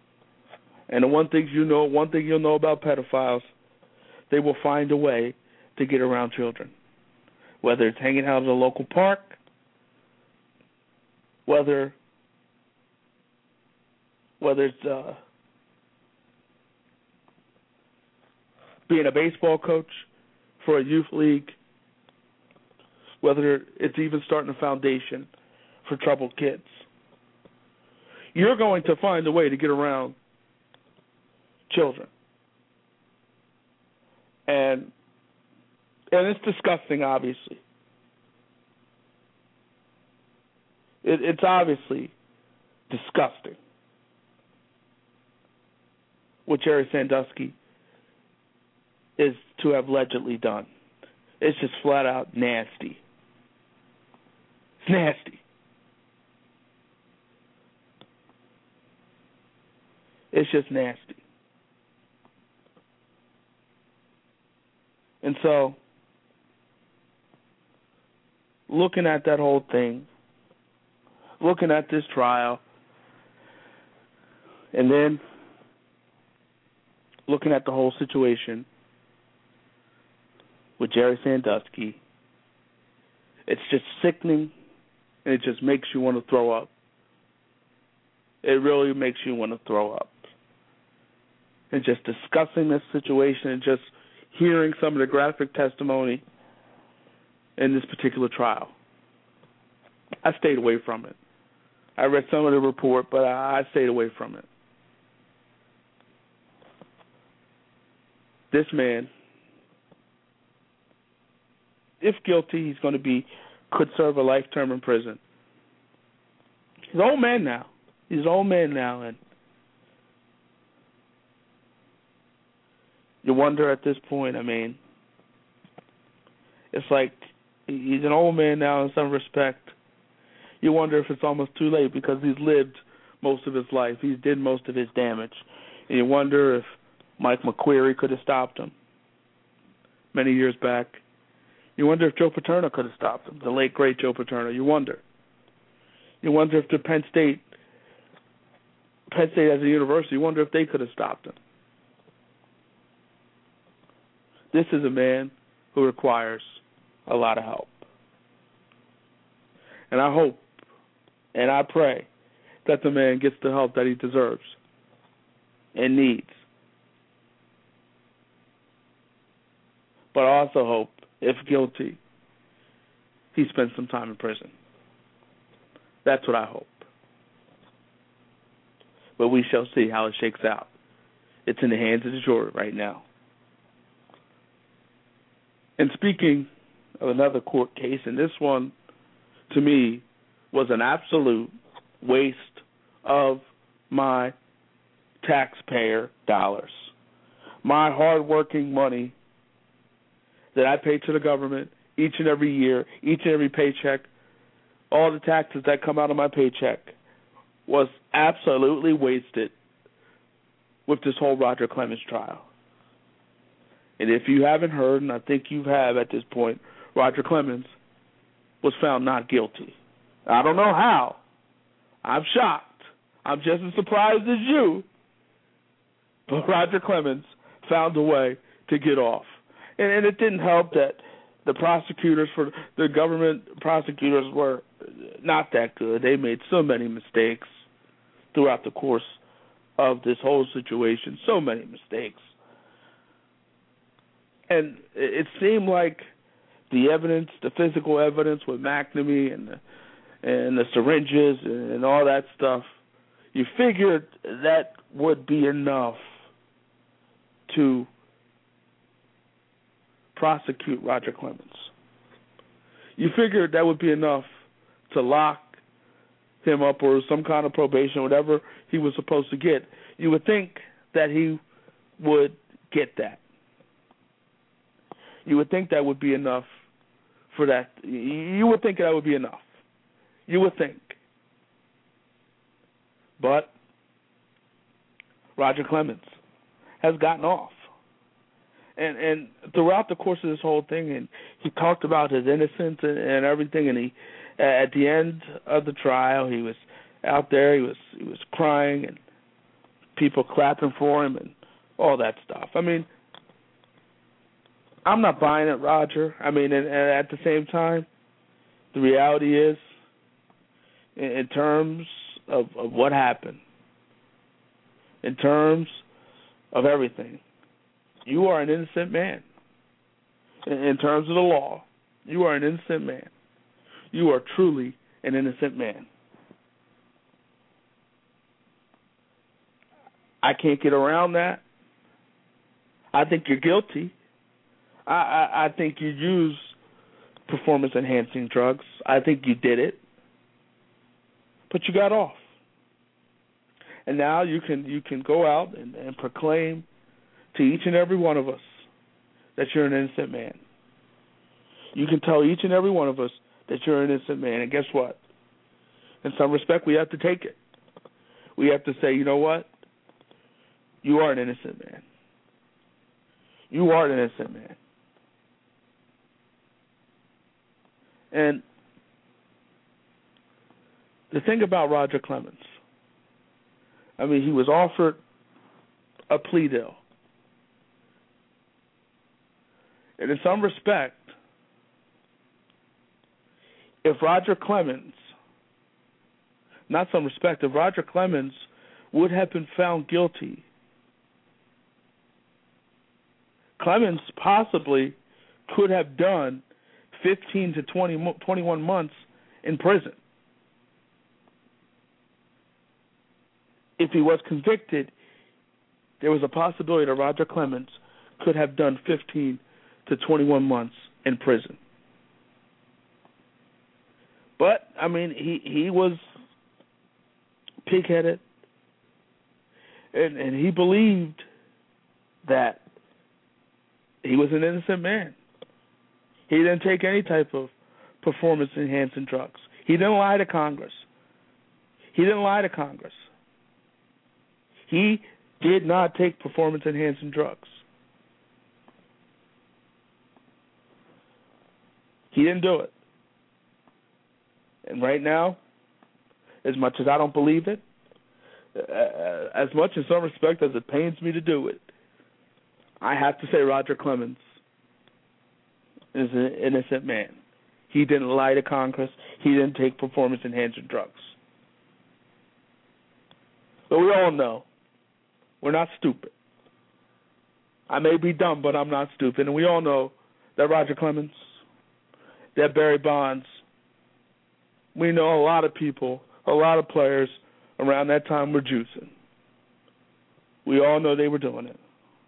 And the one thing you'll know about pedophiles, they will find a way to get around children, whether it's hanging out at a local park, whether it's being a baseball coach for a youth league, whether it's even starting a foundation for troubled kids. You're going to find a way to get around children. And it's disgusting, obviously. It's obviously disgusting what Jerry Sandusky is to have allegedly done. It's just flat out nasty. It's nasty. It's just nasty. And so, looking at that whole thing, looking at this trial, and then looking at the whole situation with Jerry Sandusky, it's just sickening, and it just makes you want to throw up. It really makes you want to throw up. And just discussing this situation and just hearing some of the graphic testimony in this particular trial. I stayed away from it. I read some of the report, but I stayed away from it. This man, if guilty, he's going to could serve a life term in prison. He's an old man now. And you wonder at this point, I mean, it's like he's an old man now in some respect. You wonder if it's almost too late because he's lived most of his life. He's did most of his damage. And you wonder if Mike McQueary could have stopped him many years back. You wonder if Joe Paterno could have stopped him, the late, great Joe Paterno. You wonder. You wonder if the Penn State as a university, you wonder if they could have stopped him. This is a man who requires a lot of help. And I hope and I pray that the man gets the help that he deserves and needs. But I also hope, if guilty, he spends some time in prison. That's what I hope. But we shall see how it shakes out. It's in the hands of the jury right now. And speaking of another court case, and this one, to me, was an absolute waste of my taxpayer dollars. My hard-working money that I pay to the government each and every year, each and every paycheck, all the taxes that come out of my paycheck was absolutely wasted with this whole Roger Clemens trial. And if you haven't heard, and I think you have at this point, Roger Clemens was found not guilty. I don't know how. I'm shocked. I'm just as surprised as you. But Roger Clemens found a way to get off. And it didn't help that the prosecutors, for the government prosecutors, were not that good. They made so many mistakes throughout the course of this whole situation, so many mistakes. And it seemed like the evidence, the physical evidence with McNamee and the syringes and all that stuff, you figured that would be enough to prosecute Roger Clemens. You figured that would be enough to lock him up or some kind of probation, whatever he was supposed to get. You would think that he would get that. You would think that would be enough for that. You would think that would be enough. You would think. But Roger Clemens has gotten off. And throughout the course of this whole thing, and he talked about his innocence and everything, and he, at the end of the trial, he was out there, he was crying, and people clapping for him and all that stuff. I mean, I'm not buying it, Roger. I mean, and at the same time, the reality is, in terms of what happened, in terms of everything, you are an innocent man. In terms of the law, you are an innocent man. You are truly an innocent man. I can't get around that. I think you're guilty. I think you used performance-enhancing drugs. I think you did it. But you got off. And now you can go out and proclaim to each and every one of us that you're an innocent man. You can tell each and every one of us that you're an innocent man. And guess what? In some respect, we have to take it. We have to say, you know what? You are an innocent man. You are an innocent man. And the thing about Roger Clemens, I mean, he was offered a plea deal. And in some respect, if Roger Clemens would have been found guilty, Clemens possibly could have done 15 to 21 months in prison. If he was convicted, there was a possibility that Roger Clemens could have done 15 to 21 months in prison. But, I mean, he was pig-headed, and he believed that he was an innocent man. He didn't take any type of performance-enhancing drugs. He didn't lie to Congress. He did not take performance-enhancing drugs. He didn't do it. And right now, as much as I don't believe it, as much in some respect as it pains me to do it, I have to say Roger Clemens is an innocent man. He didn't lie to Congress. He didn't take performance-enhancing drugs. But we all know we're not stupid. I may be dumb, but I'm not stupid. And we all know that Roger Clemens, that Barry Bonds, we know a lot of people, a lot of players around that time were juicing. We all know they were doing it.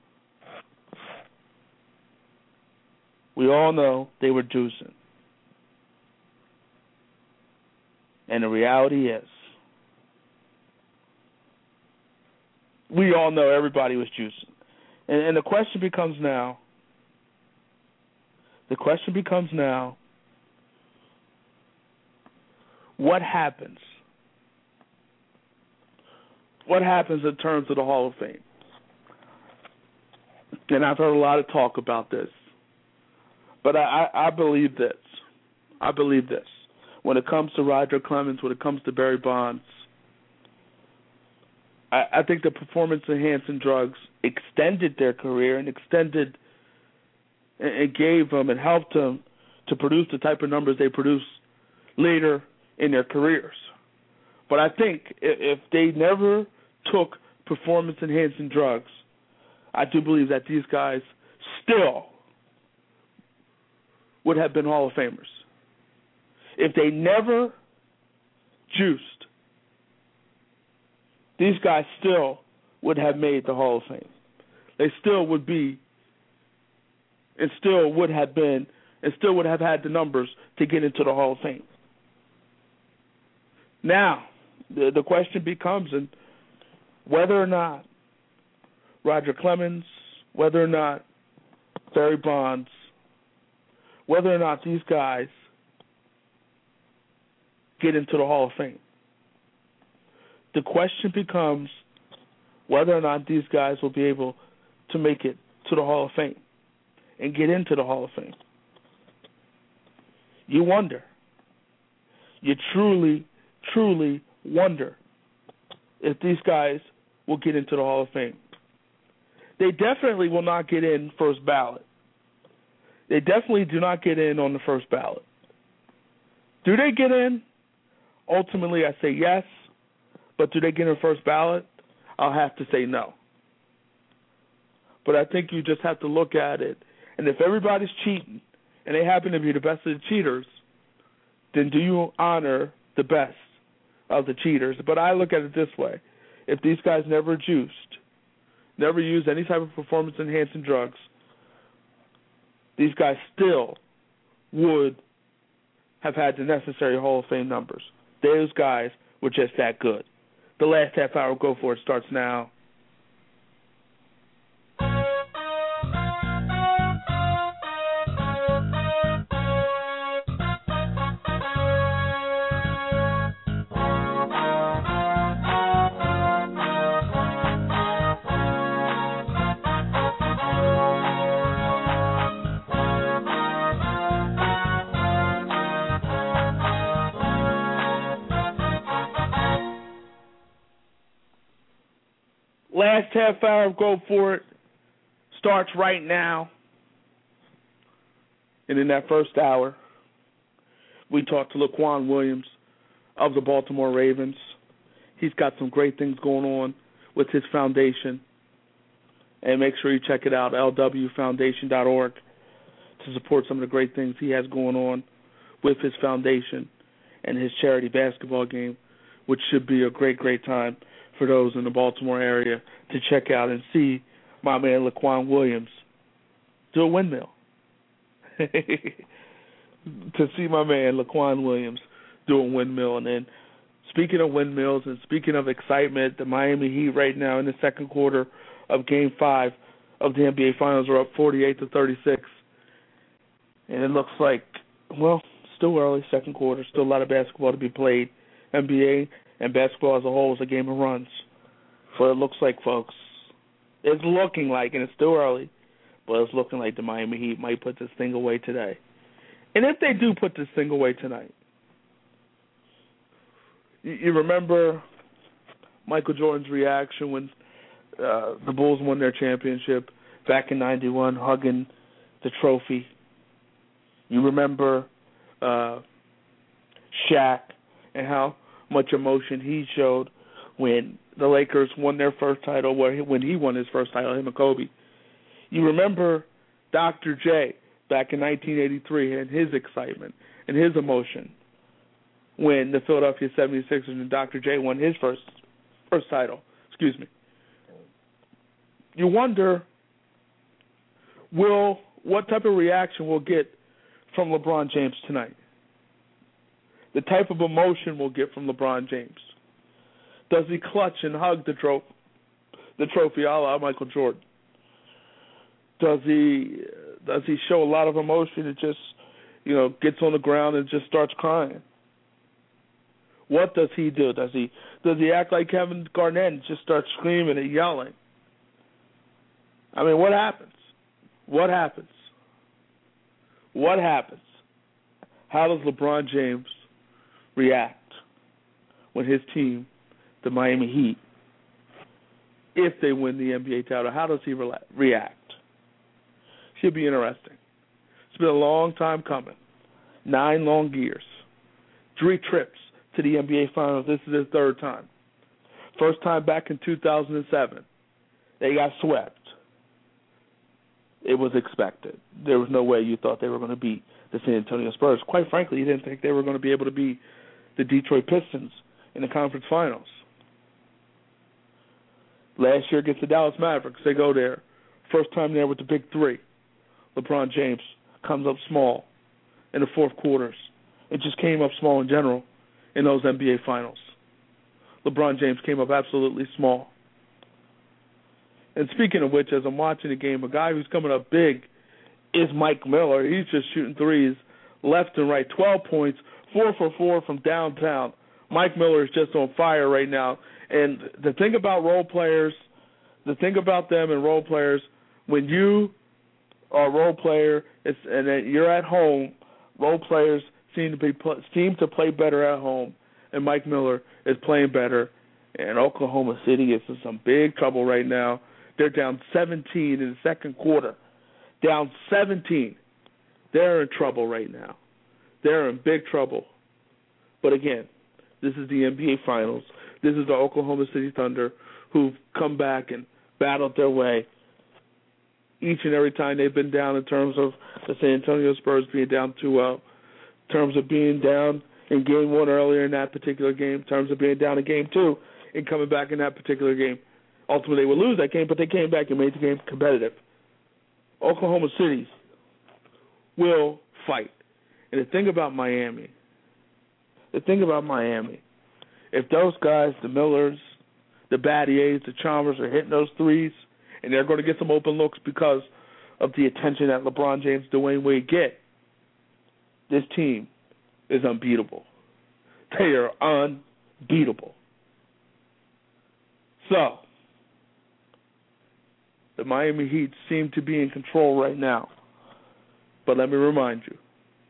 We all know they were juicing. And the reality is, we all know everybody was juicing. And the question becomes now, what happens? What happens in terms of the Hall of Fame? And I've heard a lot of talk about this. But I believe this. When it comes to Roger Clemens, when it comes to Barry Bonds, I think the performance-enhancing drugs extended their career and gave them and helped them to produce the type of numbers they produced later in their careers. But I think if they never took performance-enhancing drugs, I do believe that these guys still would have been Hall of Famers. If they never juiced, these guys still would have made the Hall of Fame. They still would be, and still would have been, and still would have had the numbers to get into the Hall of Fame. Now, the question becomes whether or not Roger Clemens, whether or not Barry Bonds, whether or not these guys get into the Hall of Fame. The question becomes whether or not these guys will be able to make it to the Hall of Fame and get into the Hall of Fame. You wonder. You truly, truly wonder if these guys will get into the Hall of Fame. They definitely will not get in first ballot. They definitely do not get in on the first ballot. Do they get in? Ultimately, I say yes. But do they get in first ballot? I'll have to say no. But I think you just have to look at it. And if everybody's cheating, and they happen to be the best of the cheaters, then do you honor the best of the cheaters? But I look at it this way. If these guys never juiced, never used any type of performance-enhancing drugs, these guys still would have had the necessary Hall of Fame numbers. Those guys were just that good. The last half hour, Go For It, starts now. Last half hour of Go For It starts right now. And in that first hour, we talked to Laquan Williams of the Baltimore Ravens. He's got some great things going on with his foundation. And make sure you check it out, lwfoundation.org, to support some of the great things he has going on with his foundation and his charity basketball game, which should be a great, great time for those in the Baltimore area to check out and see my man Laquan Williams do a windmill. To see my man Laquan Williams do a windmill. And then speaking of windmills and speaking of excitement, the Miami Heat right now in the second quarter of Game 5 of the NBA Finals are up 48-36. And it looks like, well, still early, second quarter, still a lot of basketball to be played. NBA and basketball as a whole is a game of runs. So it looks like, folks, it's looking like, and it's still early, but it's looking like the Miami Heat might put this thing away today. And if they do put this thing away tonight, you remember Michael Jordan's reaction when the Bulls won their championship back in '91, hugging the trophy. You remember Shaq and how much emotion he showed when the Lakers won their first title, when he won his first title, him and Kobe. You remember Dr. J back in 1983 and his excitement and his emotion when the Philadelphia 76ers and Dr. J won his first title. You wonder what type of reaction we'll get from LeBron James tonight. The type of emotion we'll get from LeBron James. Does he clutch and hug the trophy a la Michael Jordan? Does he show a lot of emotion and just, gets on the ground and just starts crying? What does he do? Does he act like Kevin Garnett and just start screaming and yelling? I mean, what happens? What happens? What happens? How does LeBron James react when his team, the Miami Heat, if they win the NBA title? How does he react? Should be interesting. It's been a long time coming. 9 long years. 3 trips to the NBA Finals. This is his 3rd time. First time back in 2007. They got swept. It was expected. There was no way you thought they were going to beat the San Antonio Spurs. Quite frankly, you didn't think they were going to be able to beat the Detroit Pistons in the conference finals. Last year against the Dallas Mavericks, they go there. First time there with the big 3. LeBron James comes up small in the fourth quarters. It just came up small in general in those NBA finals. LeBron James came up absolutely small. And speaking of which, as I'm watching the game, a guy who's coming up big is Mike Miller. He's just shooting threes left and right. 12 points, 4 for 4 from downtown. Mike Miller is just on fire right now. And the thing about role players, the thing about them and role players, when you are a role player and you're at home, role players seem to play better at home. And Mike Miller is playing better. And Oklahoma City is in some big trouble right now. They're down 17 in the second quarter. Down 17. They're in trouble right now. They're in big trouble. But again, this is the NBA Finals. This is the Oklahoma City Thunder who've come back and battled their way each and every time they've been down in terms of the San Antonio Spurs being down 2-0, in terms of being down in Game 1 earlier in that particular game, in terms of being down in Game 2 and coming back in that particular game. Ultimately, they would lose that game, but they came back and made the game competitive. Oklahoma City will fight. And the thing about Miami, if those guys, the Millers, the Battiers, the Chalmers are hitting those threes, and they're going to get some open looks because of the attention that LeBron James, Dwayne Wade get, this team is unbeatable. They are unbeatable. So, the Miami Heat seem to be in control right now. But let me remind you,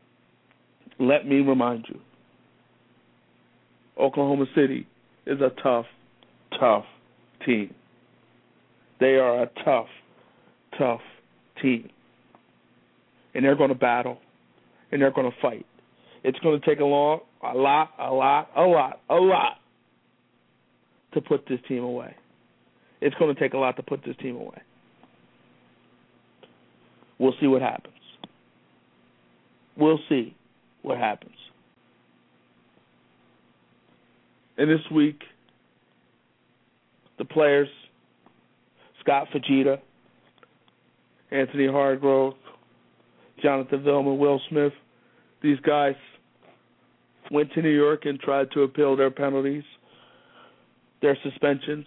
Oklahoma City is a tough, tough team. They are a tough, tough team. And they're going to battle, and they're going to fight. It's going to take a lot to put this team away. It's going to take a lot to put this team away. We'll see what happens. And this week, the players, Scott Fujita, Anthony Hargrove, Jonathan Vilma, Will Smith, these guys went to New York and tried to appeal their penalties, their suspensions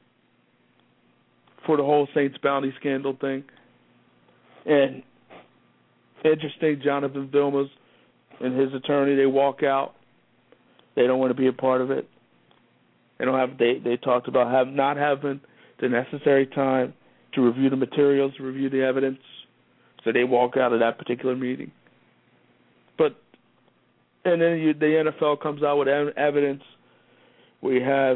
for the whole Saints bounty scandal thing. And interesting, Jonathan Vilma's and his attorney, they walk out. They don't want to be a part of it. They talked about not having the necessary time to review the materials, review the evidence. So they walk out of that particular meeting. And then the NFL comes out with evidence. We have,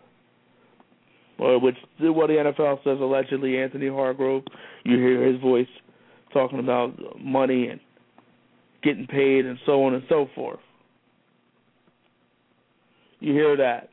what the NFL says, allegedly Anthony Hargrove. You hear his voice talking about money and getting paid and so on and so forth. You hear that.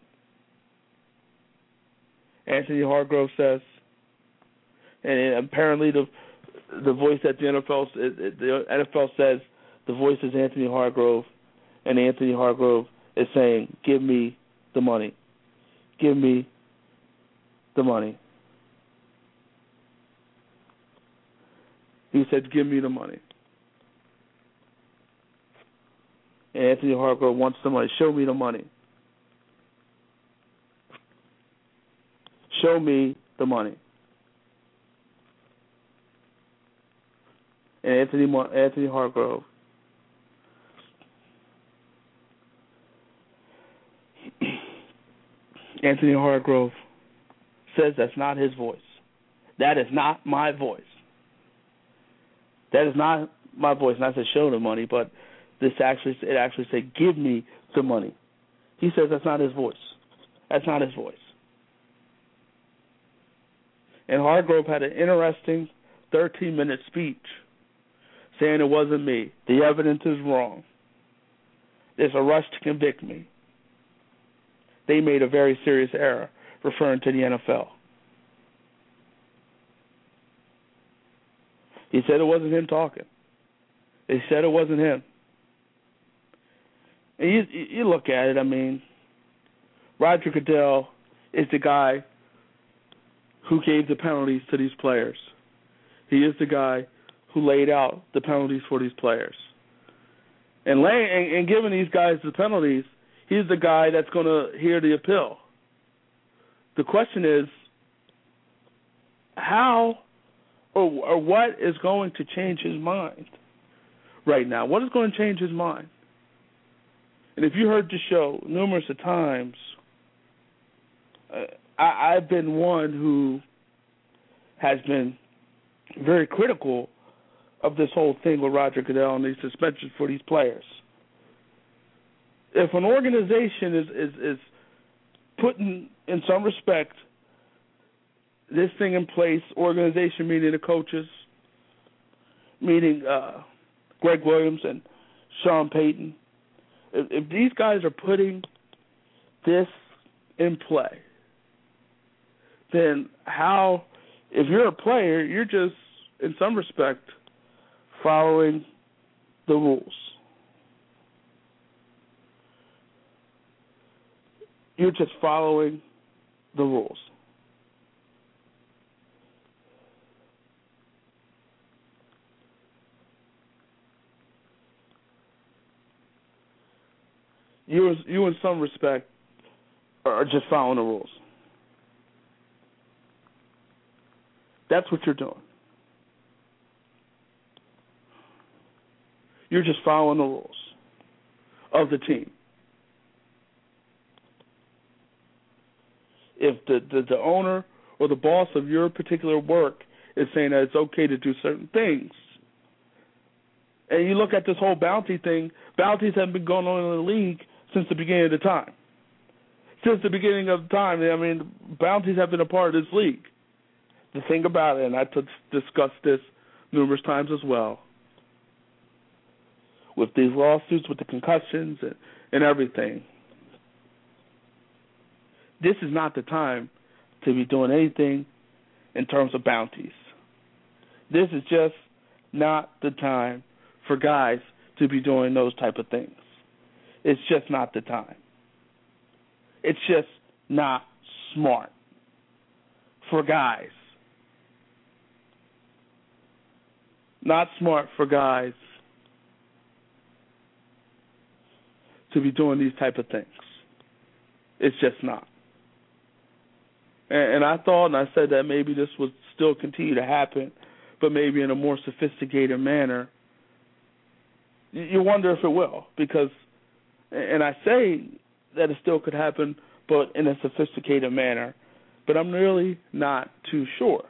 Anthony Hargrove says, and apparently the voice at the NFL says the voice is Anthony Hargrove, and Anthony Hargrove is saying, "Give me the money. Give me the money." He said, "Give me the money." And Anthony Hargrove wants the money. Show me the money. Show me the money. And Anthony Hargrove says that's not his voice. That is not my voice. That is not my voice. And I said, show the money, but it actually said, give me the money. He says that's not his voice. That's not his voice. And Hargrove had an interesting 13-minute speech saying it wasn't me. The evidence is wrong. There's a rush to convict me. They made a very serious error referring to the NFL. He said it wasn't him talking. He said it wasn't him. And you look at it, I mean, Roger Goodell is the guy who gave the penalties to these players. He is the guy who laid out the penalties for these players. And giving these guys the penalties, he's the guy that's going to hear the appeal. The question is, how or what is going to change his mind right now? What is going to change his mind? And if you heard the show numerous of times, I've been one who has been very critical of this whole thing with Roger Goodell and these suspensions for these players. If an organization is putting, in some respect, this thing in place, organization meaning the coaches, meaning Greg Williams and Sean Payton, if these guys are putting this in play, then how, if you're a player, you're just, in some respect, following the rules. You're just following the rules. You in some respect, are just following the rules. That's what you're doing. You're just following the rules of the team. If the owner or the boss of your particular work is saying that it's okay to do certain things, and you look at this whole bounty thing, bounties have been going on in the league since the beginning of the time. Since the beginning of time, I mean, bounties have been a part of this league. The thing about it, and I discussed this numerous times as well, with these lawsuits, with the concussions and everything, this is not the time to be doing anything in terms of bounties. This is just not the time for guys to be doing those type of things. It's just not the time. It's just not smart for guys. Not smart for guys to be doing these type of things. It's just not. And I thought, and I said that maybe this would still continue to happen, but maybe in a more sophisticated manner. You wonder if it will, because, and I say that it still could happen, but in a sophisticated manner, but I'm really not too sure.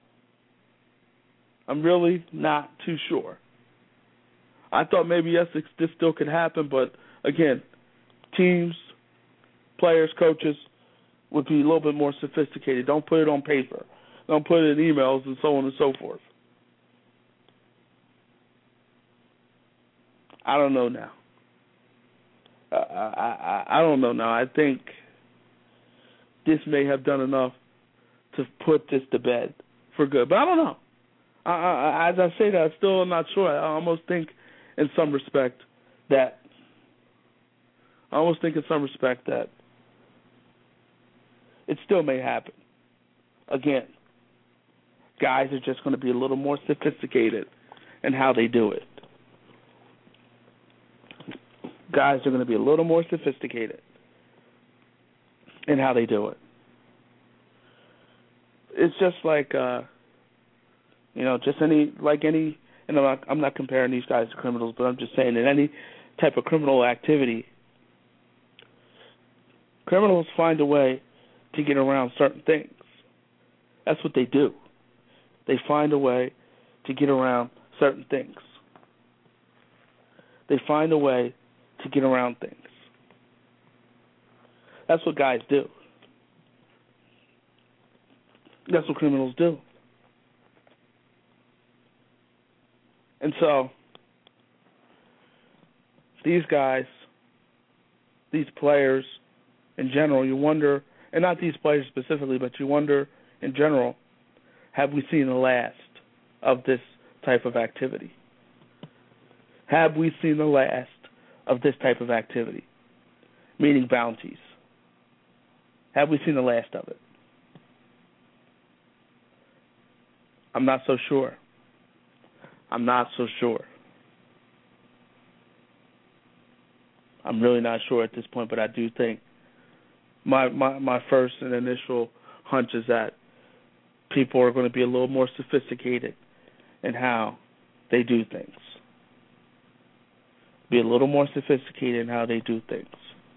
I'm really not too sure. I thought maybe, yes, this still could happen, but again, teams, players, coaches would be a little bit more sophisticated. Don't put it on paper. Don't put it in emails and so on and so forth. I don't know now. I don't know now. I think this may have done enough to put this to bed for good. But I don't know. As I say that, I'm still not sure. I almost think in some respect that it still may happen. Again, guys are just going to be a little more sophisticated in how they do it. Guys are going to be a little more sophisticated in how they do it. It's just like, just any, and I'm not comparing these guys to criminals, but I'm just saying in any type of criminal activity, criminals find a way to get around certain things. That's what they do. They find a way to get around certain things. They find a way to get around things. That's what guys do. That's what criminals do. And so, these guys, these players in general, you wonder, and not these players specifically, but you wonder in general, have we seen the last of this type of activity? Have we seen the last of this type of activity? Meaning bounties. Have we seen the last of it? I'm not so sure. I'm really not sure at this point, but I do think my first and initial hunch is that people are going to be a little more sophisticated in how they do things. Be a little more sophisticated in how they do things.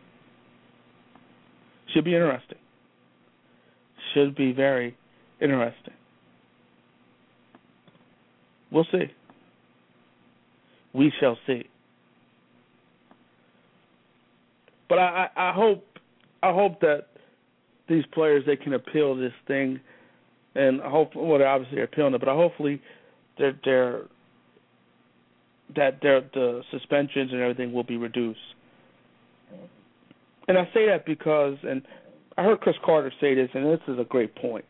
Should be interesting. Should be very interesting. We'll see. We shall see. But I hope that these players, they can appeal this thing, and I hope, well, they're obviously appealing it, but hopefully they're that the suspensions and everything will be reduced. And I say that because, and I heard Chris Carter say this, and this is a great point.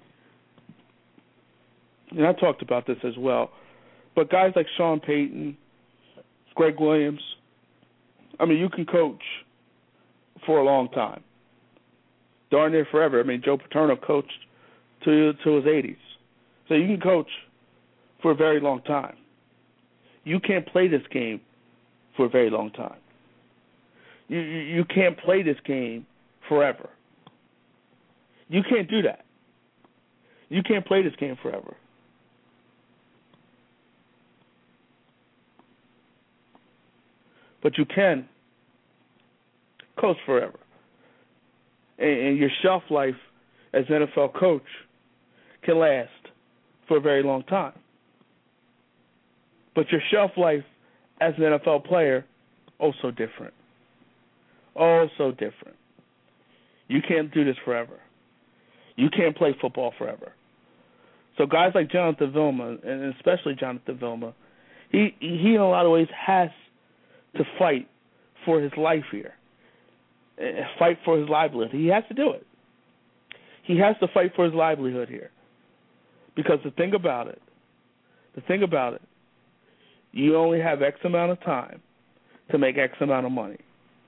And I talked about this as well. But guys like Sean Payton, Greg Williams, I mean, you can coach for a long time. Darn near forever. I mean, Joe Paterno coached to his 80s. So you can coach for a very long time. You can't play this game for a very long time. You can't play this game forever. You can't do that. You can't play this game forever. But you can coach forever. And your shelf life as an NFL coach can last for a very long time. But your shelf life as an NFL player, also different. Oh, so different. You can't do this forever. You can't play football forever. So guys like Jonathan Vilma, and especially Jonathan Vilma, he in a lot of ways has to fight for his life here, fight for his livelihood. He has to do it. He has to fight for his livelihood here. Because the thing about it, you only have X amount of time to make X amount of money.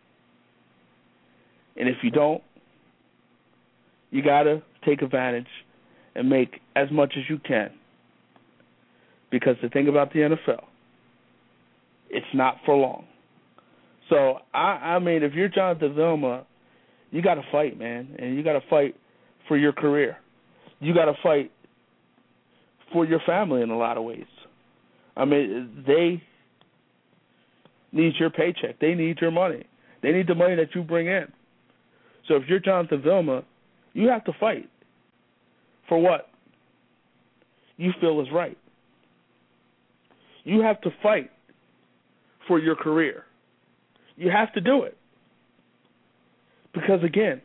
And if you don't, you got to take advantage and make as much as you can. Because the thing about the NFL, it's not for long. So, I mean, if you're Jonathan Vilma, you got to fight, man. And you got to fight for your career. You got to fight for your family in a lot of ways. I mean, they need your paycheck. They need your money. They need the money that you bring in. So if you're Jonathan Vilma, you have to fight for what you feel is right. You have to fight for your career. You have to do it. Because, again,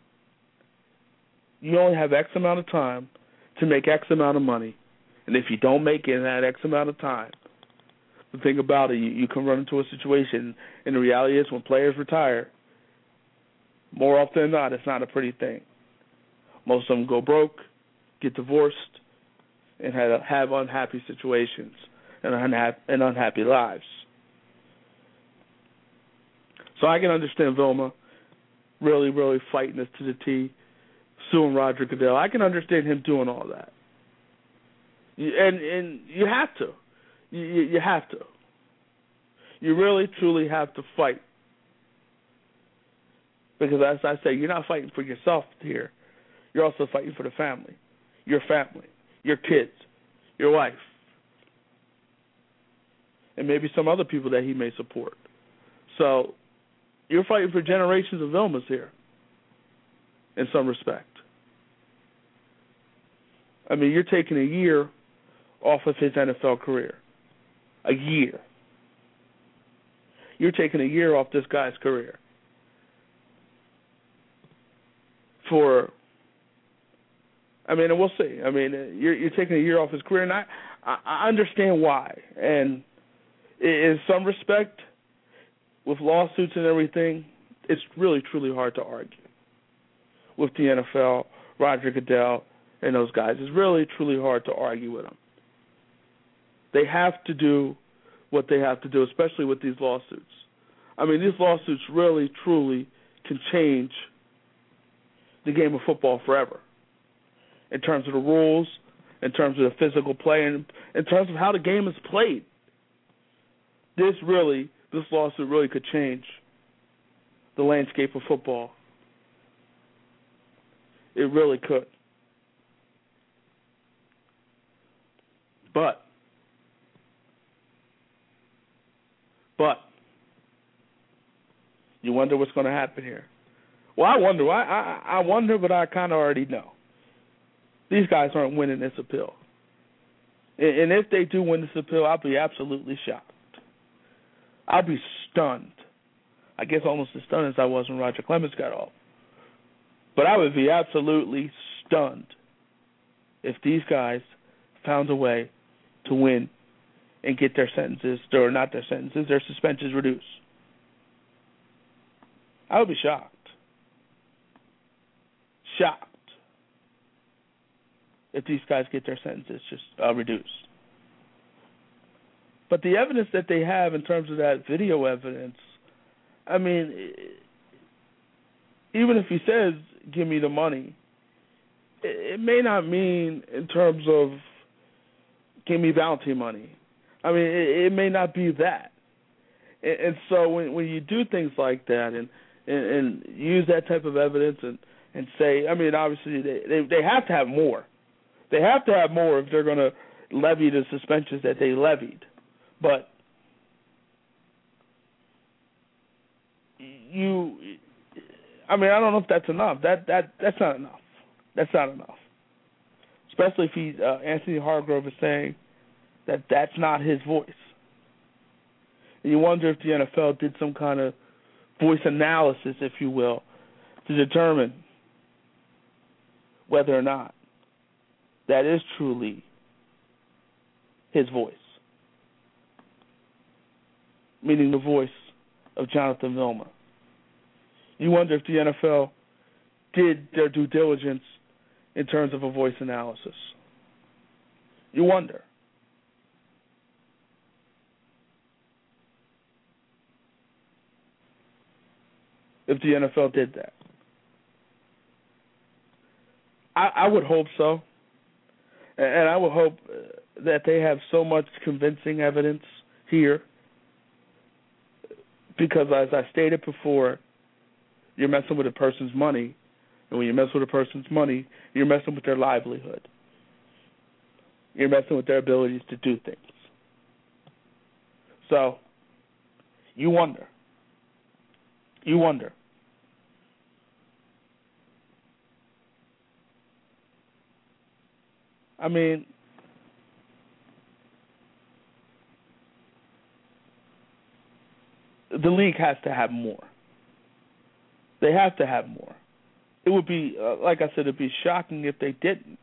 you only have X amount of time to make X amount of money. And if you don't make it in that X amount of time, the thing about it, you can run into a situation, and the reality is when players retire, more often than not, it's not a pretty thing. Most of them go broke, get divorced, and have unhappy situations and unhappy lives. So I can understand Vilma really, really fighting this to the T, suing Roger Goodell. I can understand him doing all that. And you have to. You have to. You really, truly have to fight. Because as I say, you're not fighting for yourself here. You're also fighting for the family, your kids, your wife, and maybe some other people that he may support. So you're fighting for generations of Vilmas here in some respect. I mean, you're taking a year off of his NFL career. A year. You're taking a year off this guy's career. And we'll see. I mean, you're taking a year off his career, and I understand why. And in some respect, with lawsuits and everything, it's really, truly hard to argue with the NFL, Roger Goodell, and those guys. It's really, truly hard to argue with them. They have to do what they have to do, especially with these lawsuits. I mean, these lawsuits really, truly can change the game of football forever in terms of the rules, in terms of the physical play, and in terms of how the game is played. This lawsuit really could change the landscape of football. It really could. But you wonder what's going to happen here. Well, I wonder. I wonder, but I kind of already know. These guys aren't winning this appeal. And if they do win this appeal, I'll be absolutely shocked. I'll be stunned. I guess almost as stunned as I was when Roger Clemens got off. But I would be absolutely stunned if these guys found a way to win and get their sentences, or not their sentences, their suspensions reduced. I would be shocked. Shocked if these guys get their sentences just reduced. But the evidence that they have in terms of that video evidence, I mean, even if he says, give me the money, it may not mean in terms of give me bounty money. I mean, it may not be that. And so when you do things like that and use that type of evidence and say, I mean, obviously they have to have more. They have to have more if they're going to levy the suspensions that they levied. But I mean, I don't know if that's enough. That's not enough. That's not enough. Especially if Anthony Hargrove is saying that that's not his voice. And you wonder if the NFL did some kind of voice analysis, if you will, to determine whether or not that is truly his voice, meaning the voice of Jonathan Vilma. You wonder if the NFL did their due diligence in terms of a voice analysis. You wonder. If the NFL did that. I would hope so. And I would hope that they have so much convincing evidence here because, as I stated before, you're messing with a person's money, and when you mess with a person's money, you're messing with their livelihood. You're messing with their abilities to do things. So, you wonder. You wonder. I mean, the league has to have more. They have to have more. It would be, like I said, it'd be shocking if they didn't.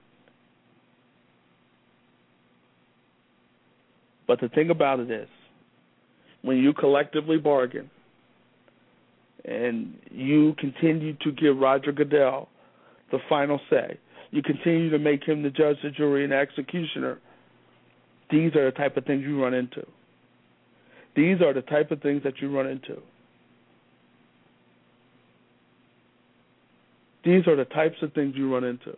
But the thing about it is, when you collectively bargain and you continue to give Roger Goodell the final say, you continue to make him the judge, the jury, and the executioner, these are the type of things you run into. These are the type of things that you run into. These are the types of things you run into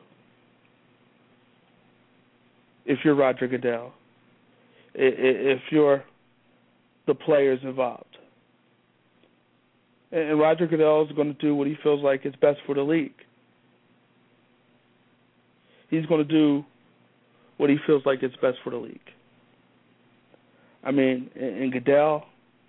if you're Roger Goodell, if you're the players involved. And Roger Goodell is going to do what he feels like is best for the league. He's going to do what he feels like is best for the league. I mean, and Goodell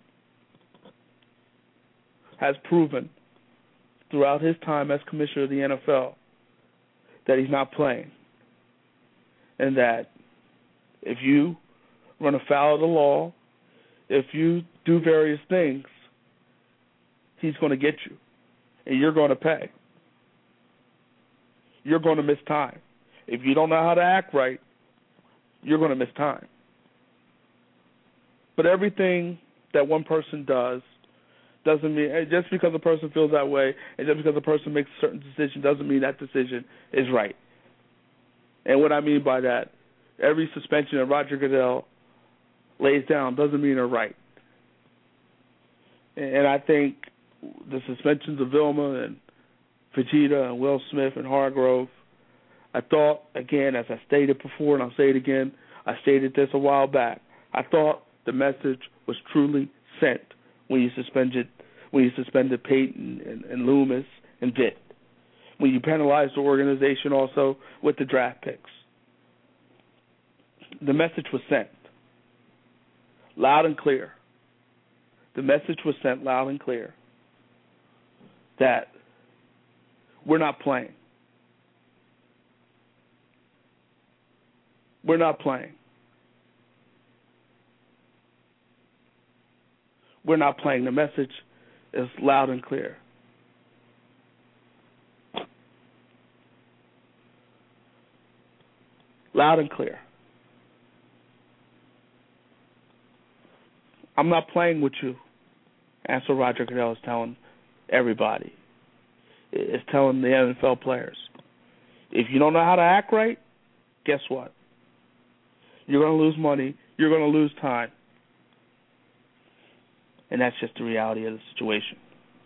has proven throughout his time as commissioner of the NFL that he's not playing. And that if you run afoul of the law, if you do various things, he's going to get you. And you're going to pay. You're going to miss time. If you don't know how to act right, you're going to miss time. But everything that one person does doesn't mean, just because a person feels that way and just because a person makes a certain decision doesn't mean that decision is right. And what I mean by that, every suspension that Roger Goodell lays down doesn't mean they're right. And I think the suspensions of Vilma and Fajita and Will Smith and Hargrove, I thought, again, as I stated before, and I'll say it again, I stated this a while back, I thought the message was truly sent when you suspended Peyton and Loomis and Vitt. When you penalized the organization also with the draft picks. The message was sent loud and clear. The message was sent loud and clear that we're not playing. We're not playing. We're not playing. The message is loud and clear. Loud and clear. I'm not playing with you. That's what Roger Goodell is telling everybody. It's telling the NFL players. If you don't know how to act right, guess what? You're going to lose money. You're going to lose time. And that's just the reality of the situation.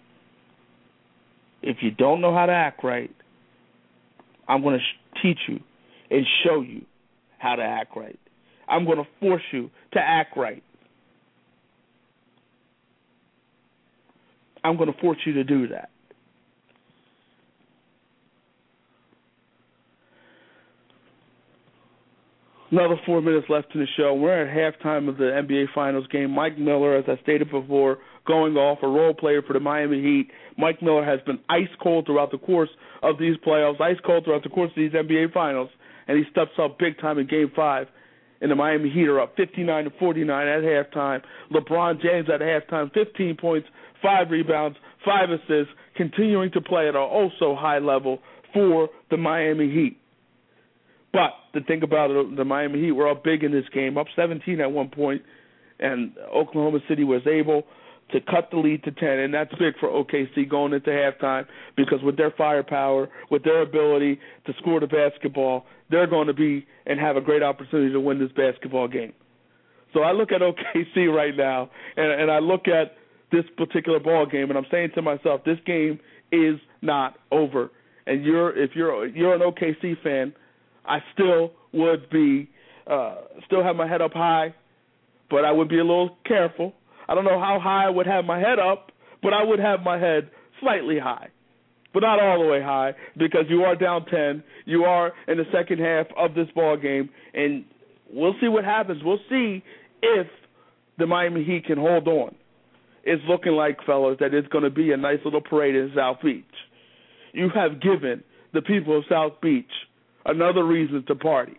If you don't know how to act right, I'm going to teach you and show you how to act right. I'm going to force you to act right. I'm going to force you to do that. Another 4 minutes left in the show. We're at halftime of the NBA Finals game. Mike Miller, as I stated before, going off, a role player for the Miami Heat. Mike Miller has been ice cold throughout the course of these playoffs, ice cold throughout the course of these NBA Finals, and he steps up big time in Game 5. And the Miami Heat are up 59-49 at halftime. LeBron James at halftime, 15 points, 5 rebounds, 5 assists, continuing to play at an oh-so-high level for the Miami Heat. But the thing about it, the Miami Heat were up big in this game, up 17 at one point, and Oklahoma City was able to cut the lead to 10, and that's big for OKC going into halftime because with their firepower, with their ability to score the basketball, they're going to be and have a great opportunity to win this basketball game. So I look at OKC right now, and I look at this particular ball game, and I'm saying to myself, this game is not over. And if you're an OKC fan, I still would be still have my head up high, but I would be a little careful. I don't know how high I would have my head up, but I would have my head slightly high, but not all the way high because you are down 10. You are in the second half of this ball game, and we'll see what happens. We'll see if the Miami Heat can hold on. It's looking like, fellas, that it's going to be a nice little parade in South Beach. You have given the people of South Beach another reason to party.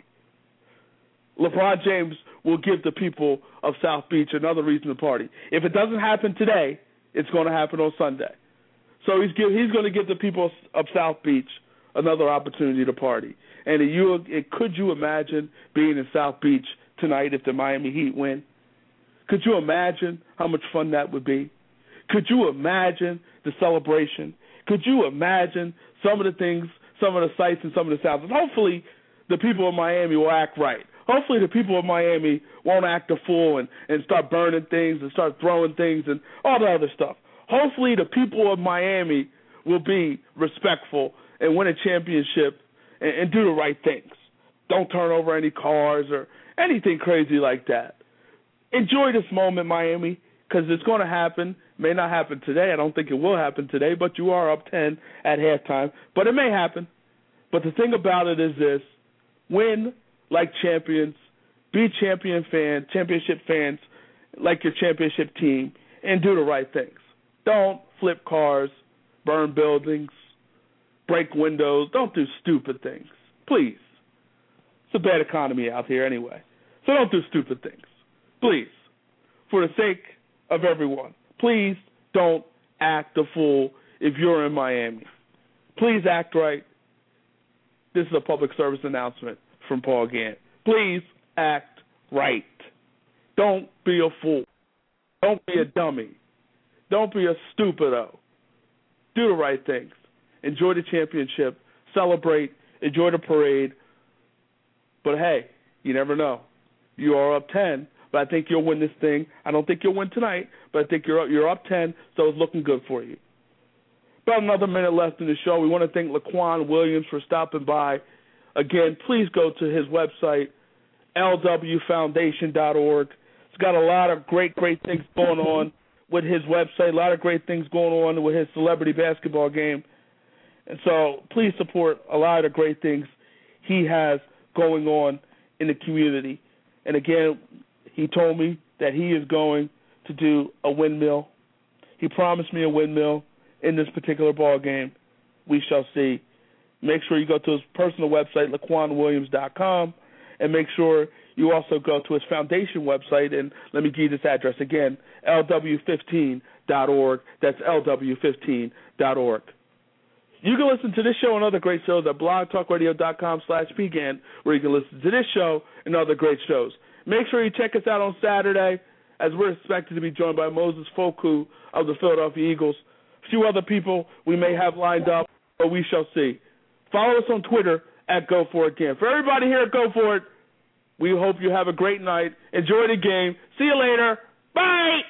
LeBron James will give the people of South Beach another reason to party. If it doesn't happen today, it's going to happen on Sunday. So he's going to give the people of South Beach another opportunity to party. And could you imagine being in South Beach tonight if the Miami Heat win? Could you imagine how much fun that would be? Could you imagine the celebration? Could you imagine some of the things, some of the sights, and some of the sounds? And hopefully the people of Miami will act right. Hopefully the people of Miami won't act a fool and start burning things and start throwing things and all the other stuff. Hopefully the people of Miami will be respectful and win a championship and do the right things. Don't turn over any cars or anything crazy like that. Enjoy this moment, Miami, because it's going to happen. May not happen today. I don't think it will happen today, but you are up 10 at halftime. But it may happen. But the thing about it is this. Win like champions. Be championship fans like your championship team, and do the right things. Don't flip cars, burn buildings, break windows. Don't do stupid things. Please. It's a bad economy out here anyway. So don't do stupid things. Please. For the sake of everyone, please don't act a fool if you're in Miami. Please act right. This is a public service announcement from Paul Gant. Please act right. Don't be a fool. Don't be a dummy. Don't be a stupido. Do the right things. Enjoy the championship. Celebrate. Enjoy the parade. But, hey, you never know. You are up 10, but I think you'll win this thing. I don't think you'll win tonight, but I think you're up 10, so it's looking good for you. About another minute left in the show. We want to thank Laquan Williams for stopping by. Again, please go to his website, lwfoundation.org. It's got a lot of great things going on with his website, a lot of great things going on with his celebrity basketball game. And so please support a lot of the great things he has going on in the community. And again, he told me that he is going to do a windmill. He promised me a windmill in this particular ball game. We shall see. Make sure you go to his personal website, laquanwilliams.com, and make sure you also go to his foundation website, and let me give you this address again, lw15.org. That's lw15.org. You can listen to this show and other great shows at blogtalkradio.com/PGAN, where you can listen to this show and other great shows. Make sure you check us out on Saturday as we're expected to be joined by Moses Foku of the Philadelphia Eagles. A few other people we may have lined up, but we shall see. Follow us on Twitter at Go For It Camp. For everybody here at Go For It, we hope you have a great night. Enjoy the game. See you later. Bye!